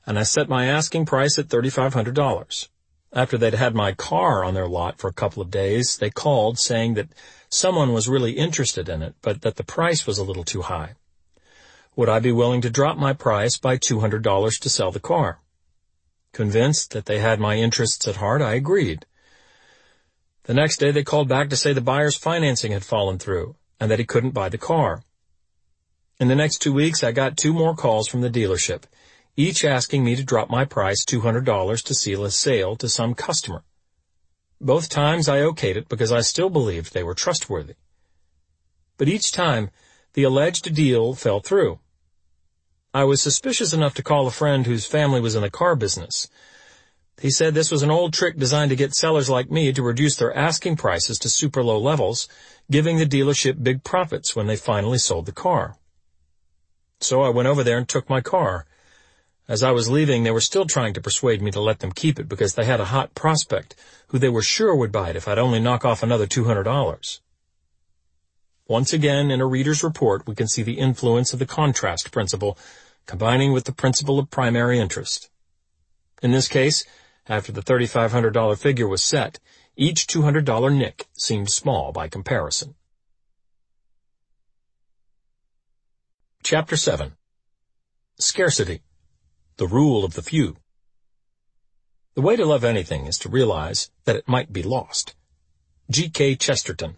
and I set my asking price at $3,500. After they'd had my car on their lot for a couple of days, they called saying that someone was really interested in it, but that the price was a little too high. Would I be willing to drop my price by $200 to sell the car? Convinced that they had my interests at heart, I agreed. The next day they called back to say the buyer's financing had fallen through and that he couldn't buy the car. In the next 2 weeks, I got 2 more calls from the dealership, each asking me to drop my price $200 to seal a sale to some customer. Both times I okayed it because I still believed they were trustworthy. But each time, the alleged deal fell through. I was suspicious enough to call a friend whose family was in the car business. He said this was an old trick designed to get sellers like me to reduce their asking prices to super low levels, giving the dealership big profits when they finally sold the car. So I went over there and took my car. As I was leaving, they were still trying to persuade me to let them keep it because they had a hot prospect who they were sure would buy it if I'd only knock off another $200. Once again, in a reader's report, we can see the influence of the contrast principle, combining with the principle of primary interest. In this case, after the $3,500 figure was set, each $200 nick seemed small by comparison. Chapter 7. Scarcity. The rule of the few. The way to love anything is to realize that it might be lost. G.K. Chesterton.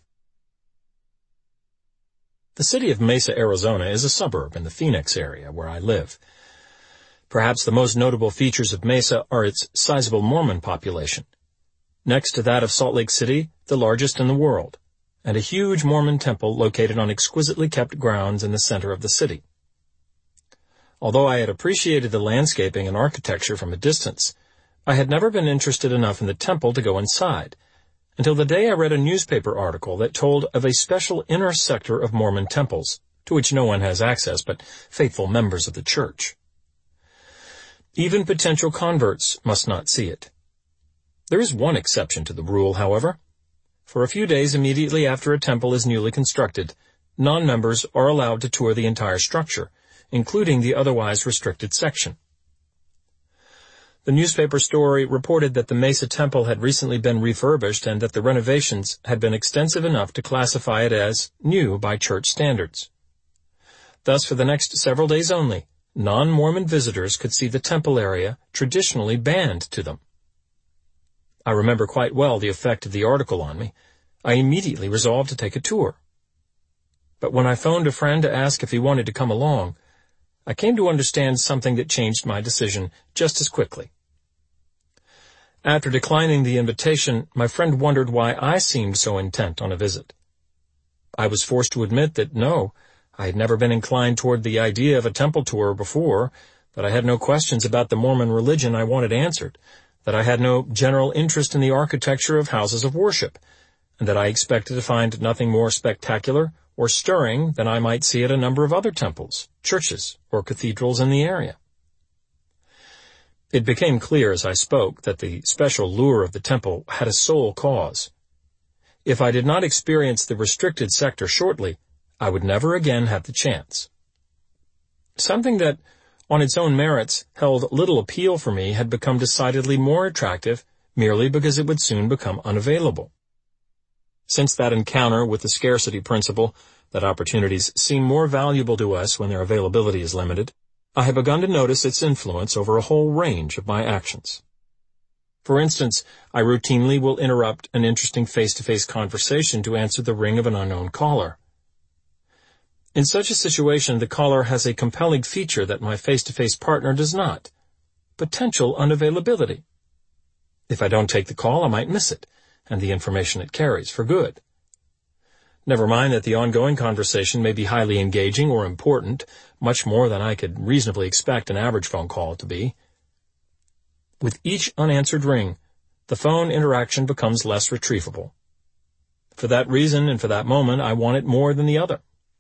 The city of Mesa, Arizona is a suburb in the Phoenix area where I live. Perhaps the most notable features of Mesa are its sizable Mormon population. Next to that of Salt Lake City, the largest in the world, and a huge Mormon temple located on exquisitely kept grounds in the center of the city. Although I had appreciated the landscaping and architecture from a distance, I had never been interested enough in the temple to go inside, until the day I read a newspaper article that told of a special inner sector of Mormon temples, to which no one has access but faithful members of the church. Even potential converts must not see it. There is one exception to the rule, however. For a few days immediately after a temple is newly constructed, non-members are allowed to tour the entire structure, including the otherwise restricted section. The newspaper story reported that the Mesa Temple had recently been refurbished and that the renovations had been extensive enough to classify it as new by church standards. Thus, for the next several days only, non-Mormon visitors could see the temple area traditionally banned to them. I remember quite well the effect of the article on me. I immediately resolved to take a tour. But when I phoned a friend to ask if he wanted to come along, I came to understand something that changed my decision just as quickly. After declining the invitation, my friend wondered why I seemed so intent on a visit. I was forced to admit that no, I had never been inclined toward the idea of a temple tour before, that I had no questions about the Mormon religion I wanted answered, that I had no general interest in the architecture of houses of worship, and that I expected to find nothing more spectacular or stirring than I might see at a number of other temples, churches, or cathedrals in the area. It became clear as I spoke that the special lure of the temple had a sole cause. If I did not experience the restricted sector shortly, I would never again have the chance. Something that, on its own merits, held little appeal for me had become decidedly more attractive merely because it would soon become unavailable. Since that encounter with the scarcity principle, that opportunities seem more valuable to us when their availability is limited, I have begun to notice its influence over a whole range of my actions. For instance, I routinely will interrupt an interesting face-to-face conversation to answer the ring of an unknown caller. In such a situation, the caller has a compelling feature that my face-to-face partner does not: potential unavailability. If I don't take the call, I might miss it, and the information it carries, for good. Never mind that the ongoing conversation may be highly engaging or important, much more than I could reasonably expect an average phone call to be. With each unanswered ring, the phone interaction becomes less retrievable. For that reason and for that moment, I want it more than the other.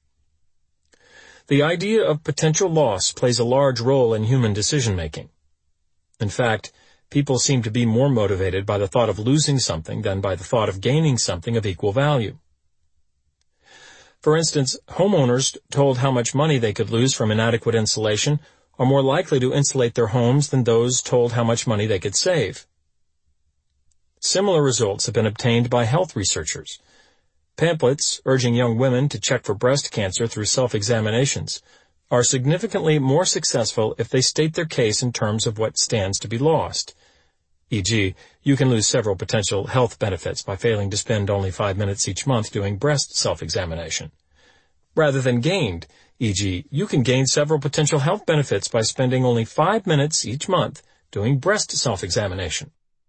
The idea of potential loss plays a large role in human decision-making. In fact, people seem to be more motivated by the thought of losing something than by the thought of gaining something of equal value. For instance, homeowners told how much money they could lose from inadequate insulation are more likely to insulate their homes than those told how much money they could save. Similar results have been obtained by health researchers. Pamphlets urging young women to check for breast cancer through self-examinations are significantly more successful if they state their case in terms of what stands to be lost. E.g., you can lose several potential health benefits by failing to spend only 5 minutes each month doing breast self-examination. Rather than gained, e.g., you can gain several potential health benefits by spending only 5 minutes each month doing breast self-examination.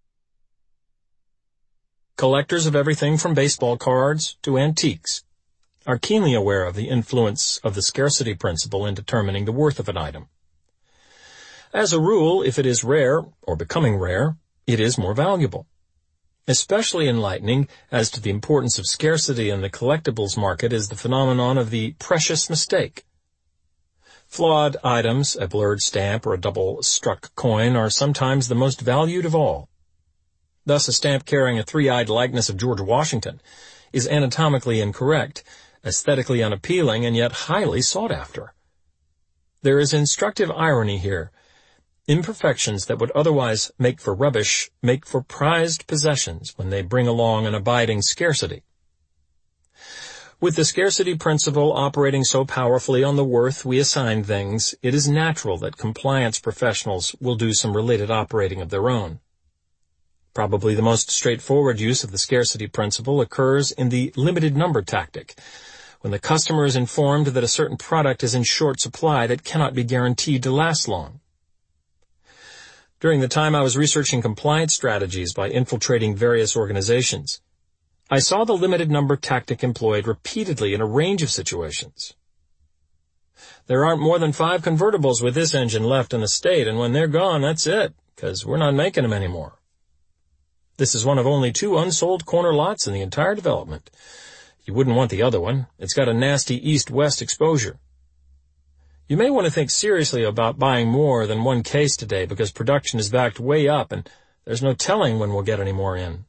Collectors of everything from baseball cards to antiques are keenly aware of the influence of the scarcity principle in determining the worth of an item. As a rule, if it is rare, or becoming rare, it is more valuable. Especially enlightening as to the importance of scarcity in the collectibles market is the phenomenon of the precious mistake. Flawed items, a blurred stamp or a double-struck coin, are sometimes the most valued of all. Thus, a stamp carrying a three-eyed likeness of George Washington is anatomically incorrect, aesthetically unappealing, and yet highly sought after. There is instructive irony here. Imperfections that would otherwise make for rubbish make for prized possessions when they bring along an abiding scarcity. With the scarcity principle operating so powerfully on the worth we assign things, it is natural that compliance professionals will do some related operating of their own. Probably the most straightforward use of the scarcity principle occurs in the limited number tactic, when the customer is informed that a certain product is in short supply that cannot be guaranteed to last long. During the time I was researching compliance strategies by infiltrating various organizations, I saw the limited number tactic employed repeatedly in a range of situations. There aren't more than 5 convertibles with this engine left in the state, and when they're gone, that's it, because we're not making them anymore. This is one of only 2 unsold corner lots in the entire development. You wouldn't want the other one. It's got a nasty east-west exposure. You may want to think seriously about buying more than one case today because production is backed way up and there's no telling when we'll get any more in.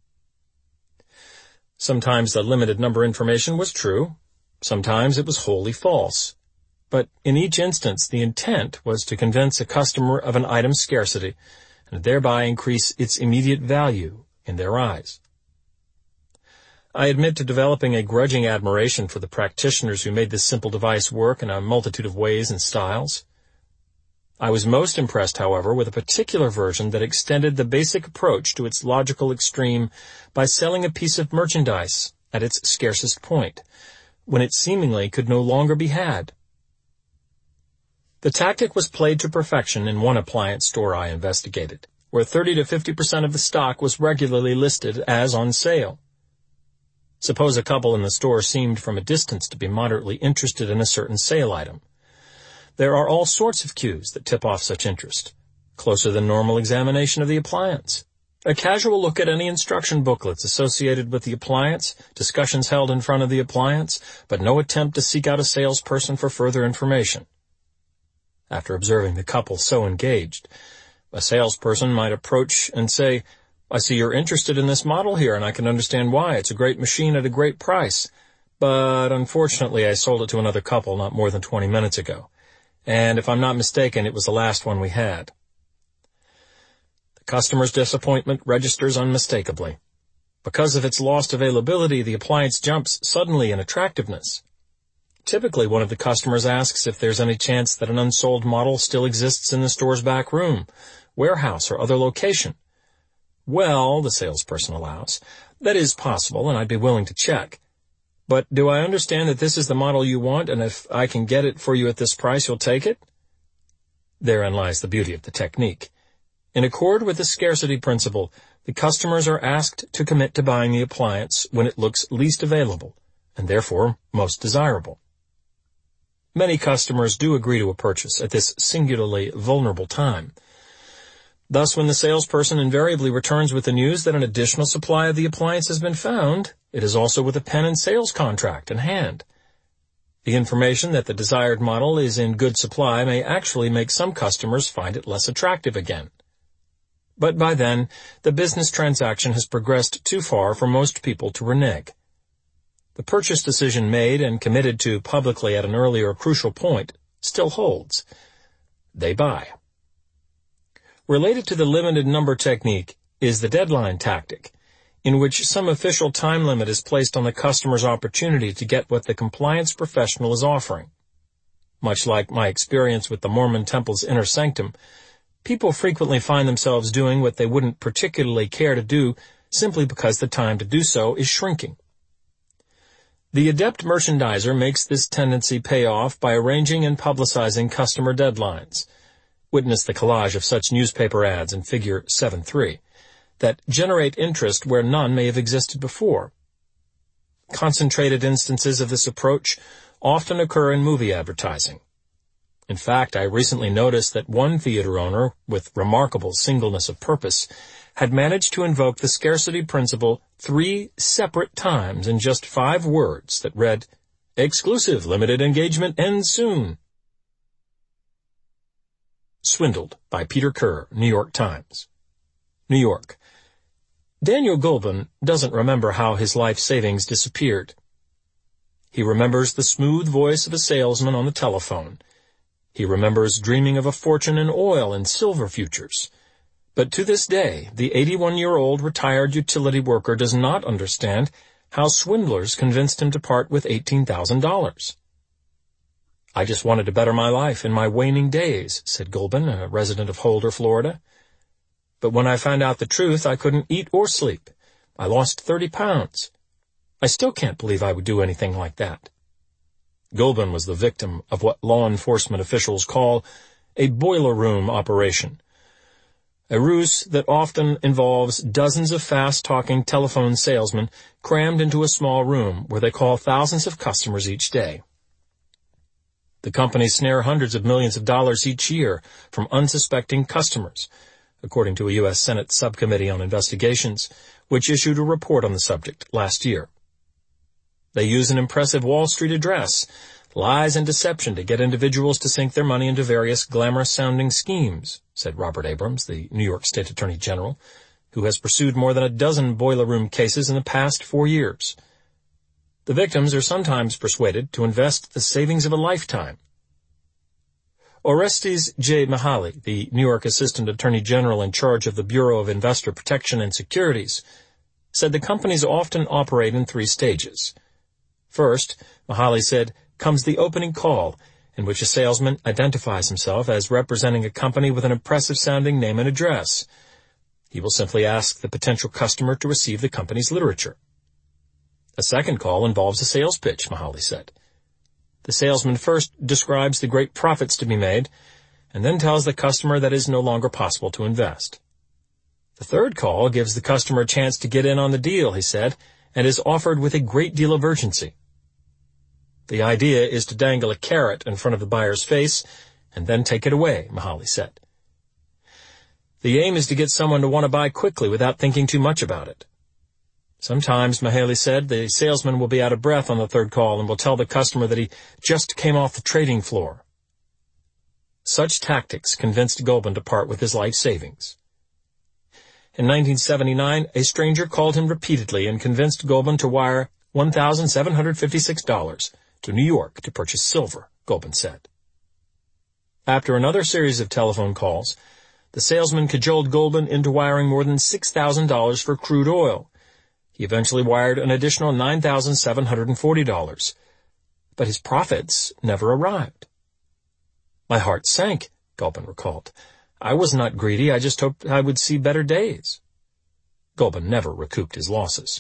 Sometimes the limited number information was true. Sometimes it was wholly false. But in each instance, the intent was to convince a customer of an item's scarcity and thereby increase its immediate value in their eyes. I admit to developing a grudging admiration for the practitioners who made this simple device work in a multitude of ways and styles. I was most impressed, however, with a particular version that extended the basic approach to its logical extreme by selling a piece of merchandise at its scarcest point, when it seemingly could no longer be had. The tactic was played to perfection in one appliance store I investigated, where 30 to 50% of the stock was regularly listed as on sale. Suppose a couple in the store seemed from a distance to be moderately interested in a certain sale item. There are all sorts of cues that tip off such interest. Closer than normal examination of the appliance, a casual look at any instruction booklets associated with the appliance, discussions held in front of the appliance, but no attempt to seek out a salesperson for further information. After observing the couple so engaged, a salesperson might approach and say, "I see you're interested in this model here, and I can understand why. It's a great machine at a great price. But unfortunately, I sold it to another couple not more than 20 minutes ago. And if I'm not mistaken, it was the last one we had." The customer's disappointment registers unmistakably. Because of its lost availability, the appliance jumps suddenly in attractiveness. Typically, one of the customers asks if there's any chance that an unsold model still exists in the store's back room, warehouse, or other location. "Well," the salesperson allows, "that is possible, and I'd be willing to check. But do I understand that this is the model you want, and if I can get it for you at this price, you'll take it?" Therein lies the beauty of the technique. In accord with the scarcity principle, the customers are asked to commit to buying the appliance when it looks least available, and therefore most desirable. Many customers do agree to a purchase at this singularly vulnerable time. Thus, when the salesperson invariably returns with the news that an additional supply of the appliance has been found, it is also with a pen and sales contract in hand. The information that the desired model is in good supply may actually make some customers find it less attractive again. But by then, the business transaction has progressed too far for most people to renege. The purchase decision made and committed to publicly at an earlier crucial point still holds. they buy. Related to the limited number technique is the deadline tactic, in which some official time limit is placed on the customer's opportunity to get what the compliance professional is offering. Much like my experience with the Mormon Temple's inner sanctum, people frequently find themselves doing what they wouldn't particularly care to do simply because the time to do so is shrinking. The adept merchandiser makes this tendency pay off by arranging and publicizing customer deadlines. Witness the collage of such newspaper ads in Figure 7.3 that generate interest where none may have existed before. Concentrated instances of this approach often occur in movie advertising. In fact, I recently noticed that one theater owner, with remarkable singleness of purpose, had managed to invoke the scarcity principle 3 separate times in just 5 words that read, "Exclusive limited engagement ends soon." Swindled by Peter Kerr, New York Times. New York. Daniel Goulben doesn't remember how his life savings disappeared. He remembers the smooth voice of a salesman on the telephone. He remembers dreaming of a fortune in oil and silver futures. But to this day, the 81-year-old retired utility worker does not understand how swindlers convinced him to part with $18,000. "I just wanted to better my life in my waning days," said Goulben, a resident of Holder, Florida. "But when I found out the truth, I couldn't eat or sleep. I lost 30 pounds. I still can't believe I would do anything like that." Goulben was the victim of what law enforcement officials call a boiler room operation, a ruse that often involves dozens of fast-talking telephone salesmen crammed into a small room where they call thousands of customers each day. The companies snare hundreds of millions of dollars each year from unsuspecting customers, according to a U.S. Senate Subcommittee on Investigations, which issued a report on the subject last year. They use an impressive Wall Street address, lies and deception to get individuals to sink their money into various glamorous-sounding schemes, said Robert Abrams, the New York State Attorney General, who has pursued more than a dozen boiler room cases in the past 4 years. The victims are sometimes persuaded to invest the savings of a lifetime. Orestes J. Mihaly, the New York Assistant Attorney General in charge of the Bureau of Investor Protection and Securities, said the companies often operate in 3 stages. First, Mihaly said, comes the opening call, in which a salesman identifies himself as representing a company with an impressive-sounding name and address. He will simply ask the potential customer to receive the company's literature. A second call involves a sales pitch, Mihaly said. The salesman first describes the great profits to be made, and then tells the customer that it is no longer possible to invest. The third call gives the customer a chance to get in on the deal, he said, and is offered with a great deal of urgency. The idea is to dangle a carrot in front of the buyer's face and then take it away, Mihaly said. The aim is to get someone to want to buy quickly without thinking too much about it. Sometimes, Mihaly said, the salesman will be out of breath on the third call and will tell the customer that he just came off the trading floor. Such tactics convinced Goulben to part with his life savings. In 1979, a stranger called him repeatedly and convinced Goulben to wire $1,756 to New York to purchase silver, Goulben said. After another series of telephone calls, the salesman cajoled Goulben into wiring more than $6,000 for crude oil. He eventually wired an additional $9,740, but his profits never arrived. My heart sank, Goulben recalled. I was not greedy, I just hoped I would see better days. Goulben never recouped his losses.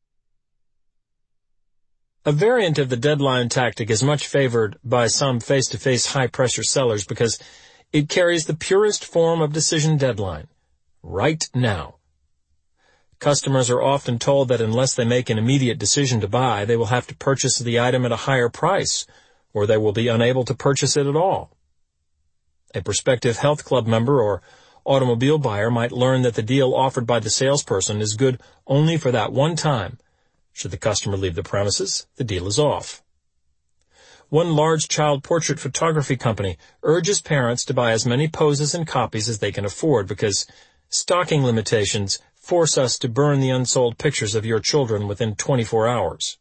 A variant of the deadline tactic is much favored by some face-to-face high-pressure sellers because it carries the purest form of decision deadline, right now. Customers are often told that unless they make an immediate decision to buy, they will have to purchase the item at a higher price, or they will be unable to purchase it at all. A prospective health club member or automobile buyer might learn that the deal offered by the salesperson is good only for that one time. Should the customer leave the premises, the deal is off. One large child portrait photography company urges parents to buy as many poses and copies as they can afford because stocking limitations force us to burn the unsold pictures of your children within 24 hours.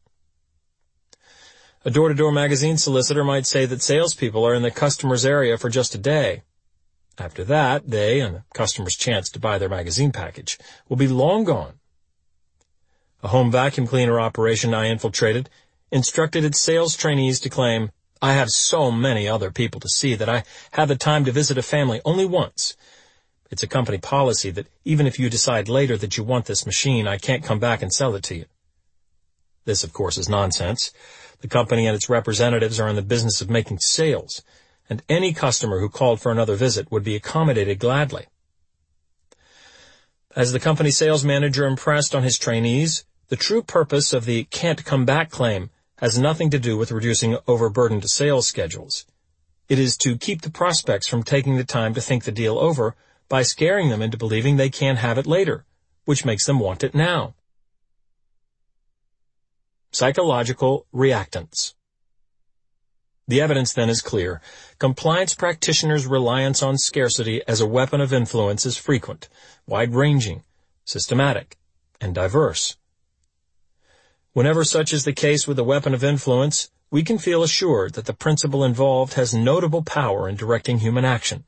A door-to-door magazine solicitor might say that salespeople are in the customer's area for just a day. After that, they, and the customer's chance to buy their magazine package, will be long gone. A home vacuum cleaner operation I infiltrated instructed its sales trainees to claim, "I have so many other people to see that I have the time to visit a family only once. It's a company policy that even if you decide later that you want this machine, I can't come back and sell it to you." This, of course, is nonsense. The company and its representatives are in the business of making sales, and any customer who called for another visit would be accommodated gladly. As the company sales manager impressed on his trainees, the true purpose of the "can't come back" claim has nothing to do with reducing overburdened sales schedules. It is to keep the prospects from taking the time to think the deal over by scaring them into believing they can have it later, which makes them want it now. Psychological reactants. The evidence then is clear. Compliance practitioners' reliance on scarcity as a weapon of influence is frequent, wide-ranging, systematic, and diverse. Whenever such is the case with a weapon of influence, we can feel assured that the principle involved has notable power in directing human action.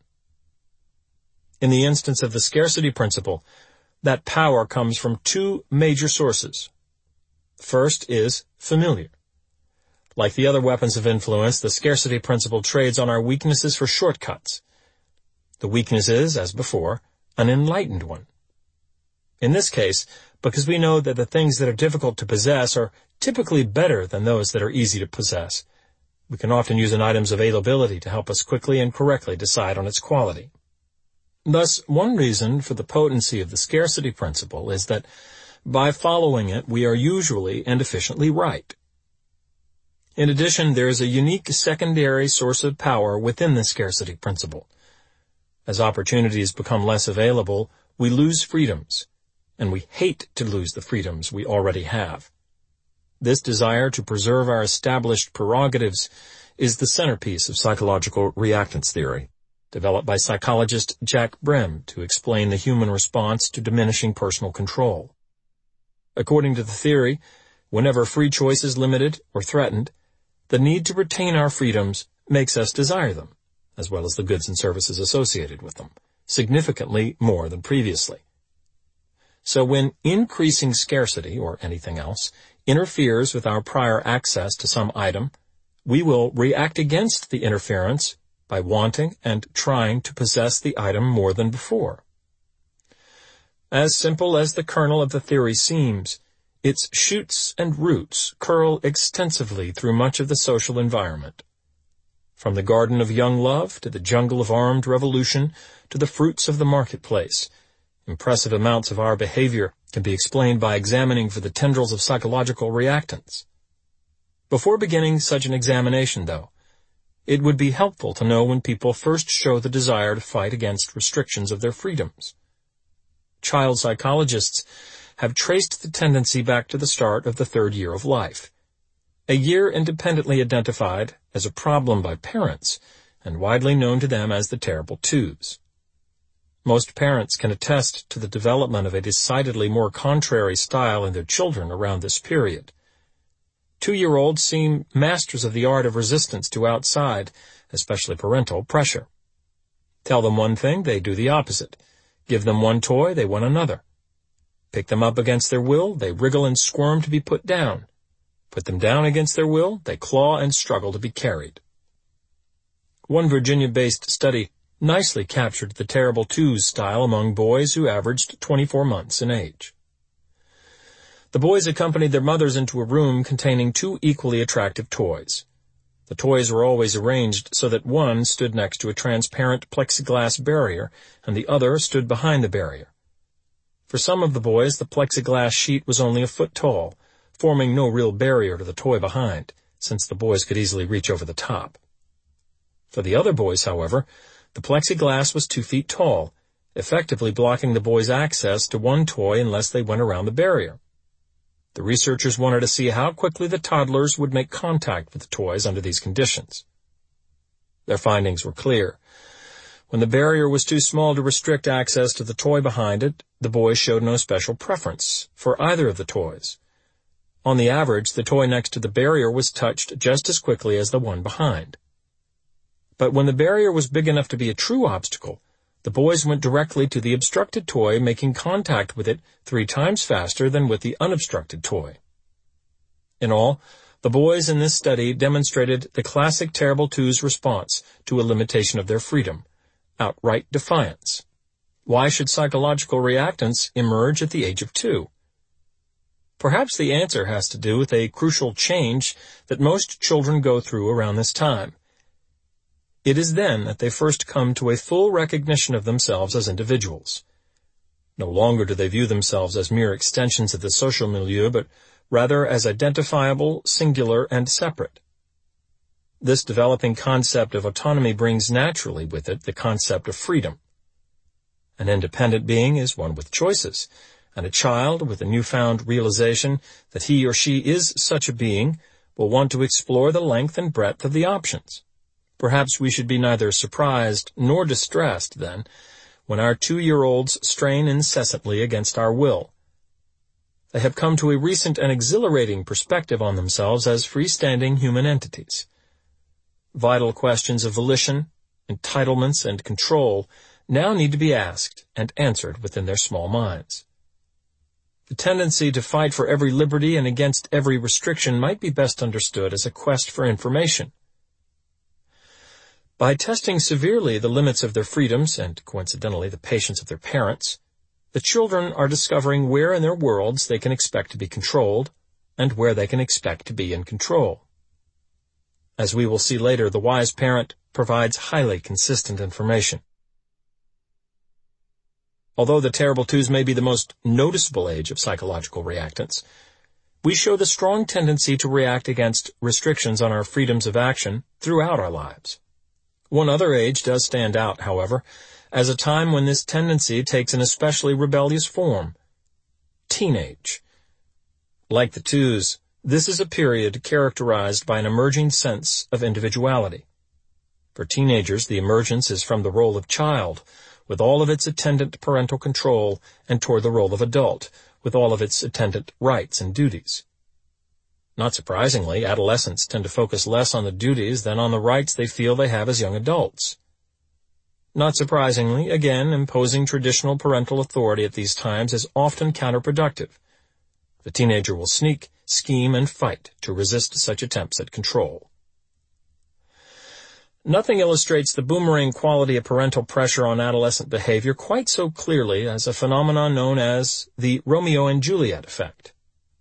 In the instance of the scarcity principle, that power comes from two major sources. First is familiar. Like the other weapons of influence, the scarcity principle trades on our weaknesses for shortcuts. The weakness is, as before, an enlightened one. In this case, because we know that the things that are difficult to possess are typically better than those that are easy to possess, we can often use an item's availability to help us quickly and correctly decide on its quality. Thus, one reason for the potency of the scarcity principle is that by following it, we are usually and efficiently right. In addition, there is a unique secondary source of power within the scarcity principle. As opportunities become less available, we lose freedoms, and we hate to lose the freedoms we already have. This desire to preserve our established prerogatives is the centerpiece of psychological reactance theory, developed by psychologist Jack Brem to explain the human response to diminishing personal control. According to the theory, whenever free choice is limited or threatened, the need to retain our freedoms makes us desire them, as well as the goods and services associated with them, significantly more than previously. So when increasing scarcity, or anything else, interferes with our prior access to some item, we will react against the interference by wanting and trying to possess the item more than before. As simple as the kernel of the theory seems, its shoots and roots curl extensively through much of the social environment. From the garden of young love to the jungle of armed revolution to the fruits of the marketplace, impressive amounts of our behavior can be explained by examining for the tendrils of psychological reactants. Before beginning such an examination, though, it would be helpful to know when people first show the desire to fight against restrictions of their freedoms. Child psychologists have traced the tendency back to the start of the 3rd year of life, a year independently identified as a problem by parents and widely known to them as the terrible twos. Most parents can attest to the development of a decidedly more contrary style in their children around this period. 2-year-olds seem masters of the art of resistance to outside, especially parental, pressure. Tell them one thing, they do the opposite. Give them one toy, they want another. Pick them up against their will, they wriggle and squirm to be put down. Put them down against their will, they claw and struggle to be carried. One Virginia-based study nicely captured the terrible twos style among boys who averaged 24 months in age. The boys accompanied their mothers into a room containing 2 equally attractive toys. The toys were always arranged so that one stood next to a transparent plexiglass barrier and the other stood behind the barrier. For some of the boys, the plexiglass sheet was only a foot tall, forming no real barrier to the toy behind, since the boys could easily reach over the top. For the other boys, however, the plexiglass was 2 feet tall, effectively blocking the boys' access to one toy unless they went around the barrier. The researchers wanted to see how quickly the toddlers would make contact with the toys under these conditions. Their findings were clear. When the barrier was too small to restrict access to the toy behind it, the boys showed no special preference for either of the toys. On the average, the toy next to the barrier was touched just as quickly as the one behind. But when the barrier was big enough to be a true obstacle, The boys went directly to the obstructed toy, making contact with it 3 times faster than with the unobstructed toy. In all, the boys in this study demonstrated the classic Terrible Twos response to a limitation of their freedom: outright defiance. Why should psychological reactance emerge at the age of 2? Perhaps the answer has to do with a crucial change that most children go through around this time. It is then that they first come to a full recognition of themselves as individuals. No longer do they view themselves as mere extensions of the social milieu, but rather as identifiable, singular, and separate. This developing concept of autonomy brings naturally with it the concept of freedom. An independent being is one with choices, and a child with a newfound realization that he or she is such a being will want to explore the length and breadth of the options. Perhaps we should be neither surprised nor distressed, then, when our 2-year-olds strain incessantly against our will. They have come to a recent and exhilarating perspective on themselves as freestanding human entities. Vital questions of volition, entitlements, and control now need to be asked and answered within their small minds. The tendency to fight for every liberty and against every restriction might be best understood as a quest for information. By testing severely the limits of their freedoms, and coincidentally the patience of their parents, the children are discovering where in their worlds they can expect to be controlled, and where they can expect to be in control. As we will see later, the wise parent provides highly consistent information. Although the Terrible Twos may be the most noticeable age of psychological reactance, we show the strong tendency to react against restrictions on our freedoms of action throughout our lives. One other age does stand out, however, as a time when this tendency takes an especially rebellious form: teenage. Like the twos, this is a period characterized by an emerging sense of individuality. For teenagers, the emergence is from the role of child, with all of its attendant parental control, and toward the role of adult, with all of its attendant rights and duties. Not surprisingly, adolescents tend to focus less on the duties than on the rights they feel they have as young adults. Not surprisingly, again, imposing traditional parental authority at these times is often counterproductive. The teenager will sneak, scheme, and fight to resist such attempts at control. Nothing illustrates the boomerang quality of parental pressure on adolescent behavior quite so clearly as a phenomenon known as the Romeo and Juliet effect.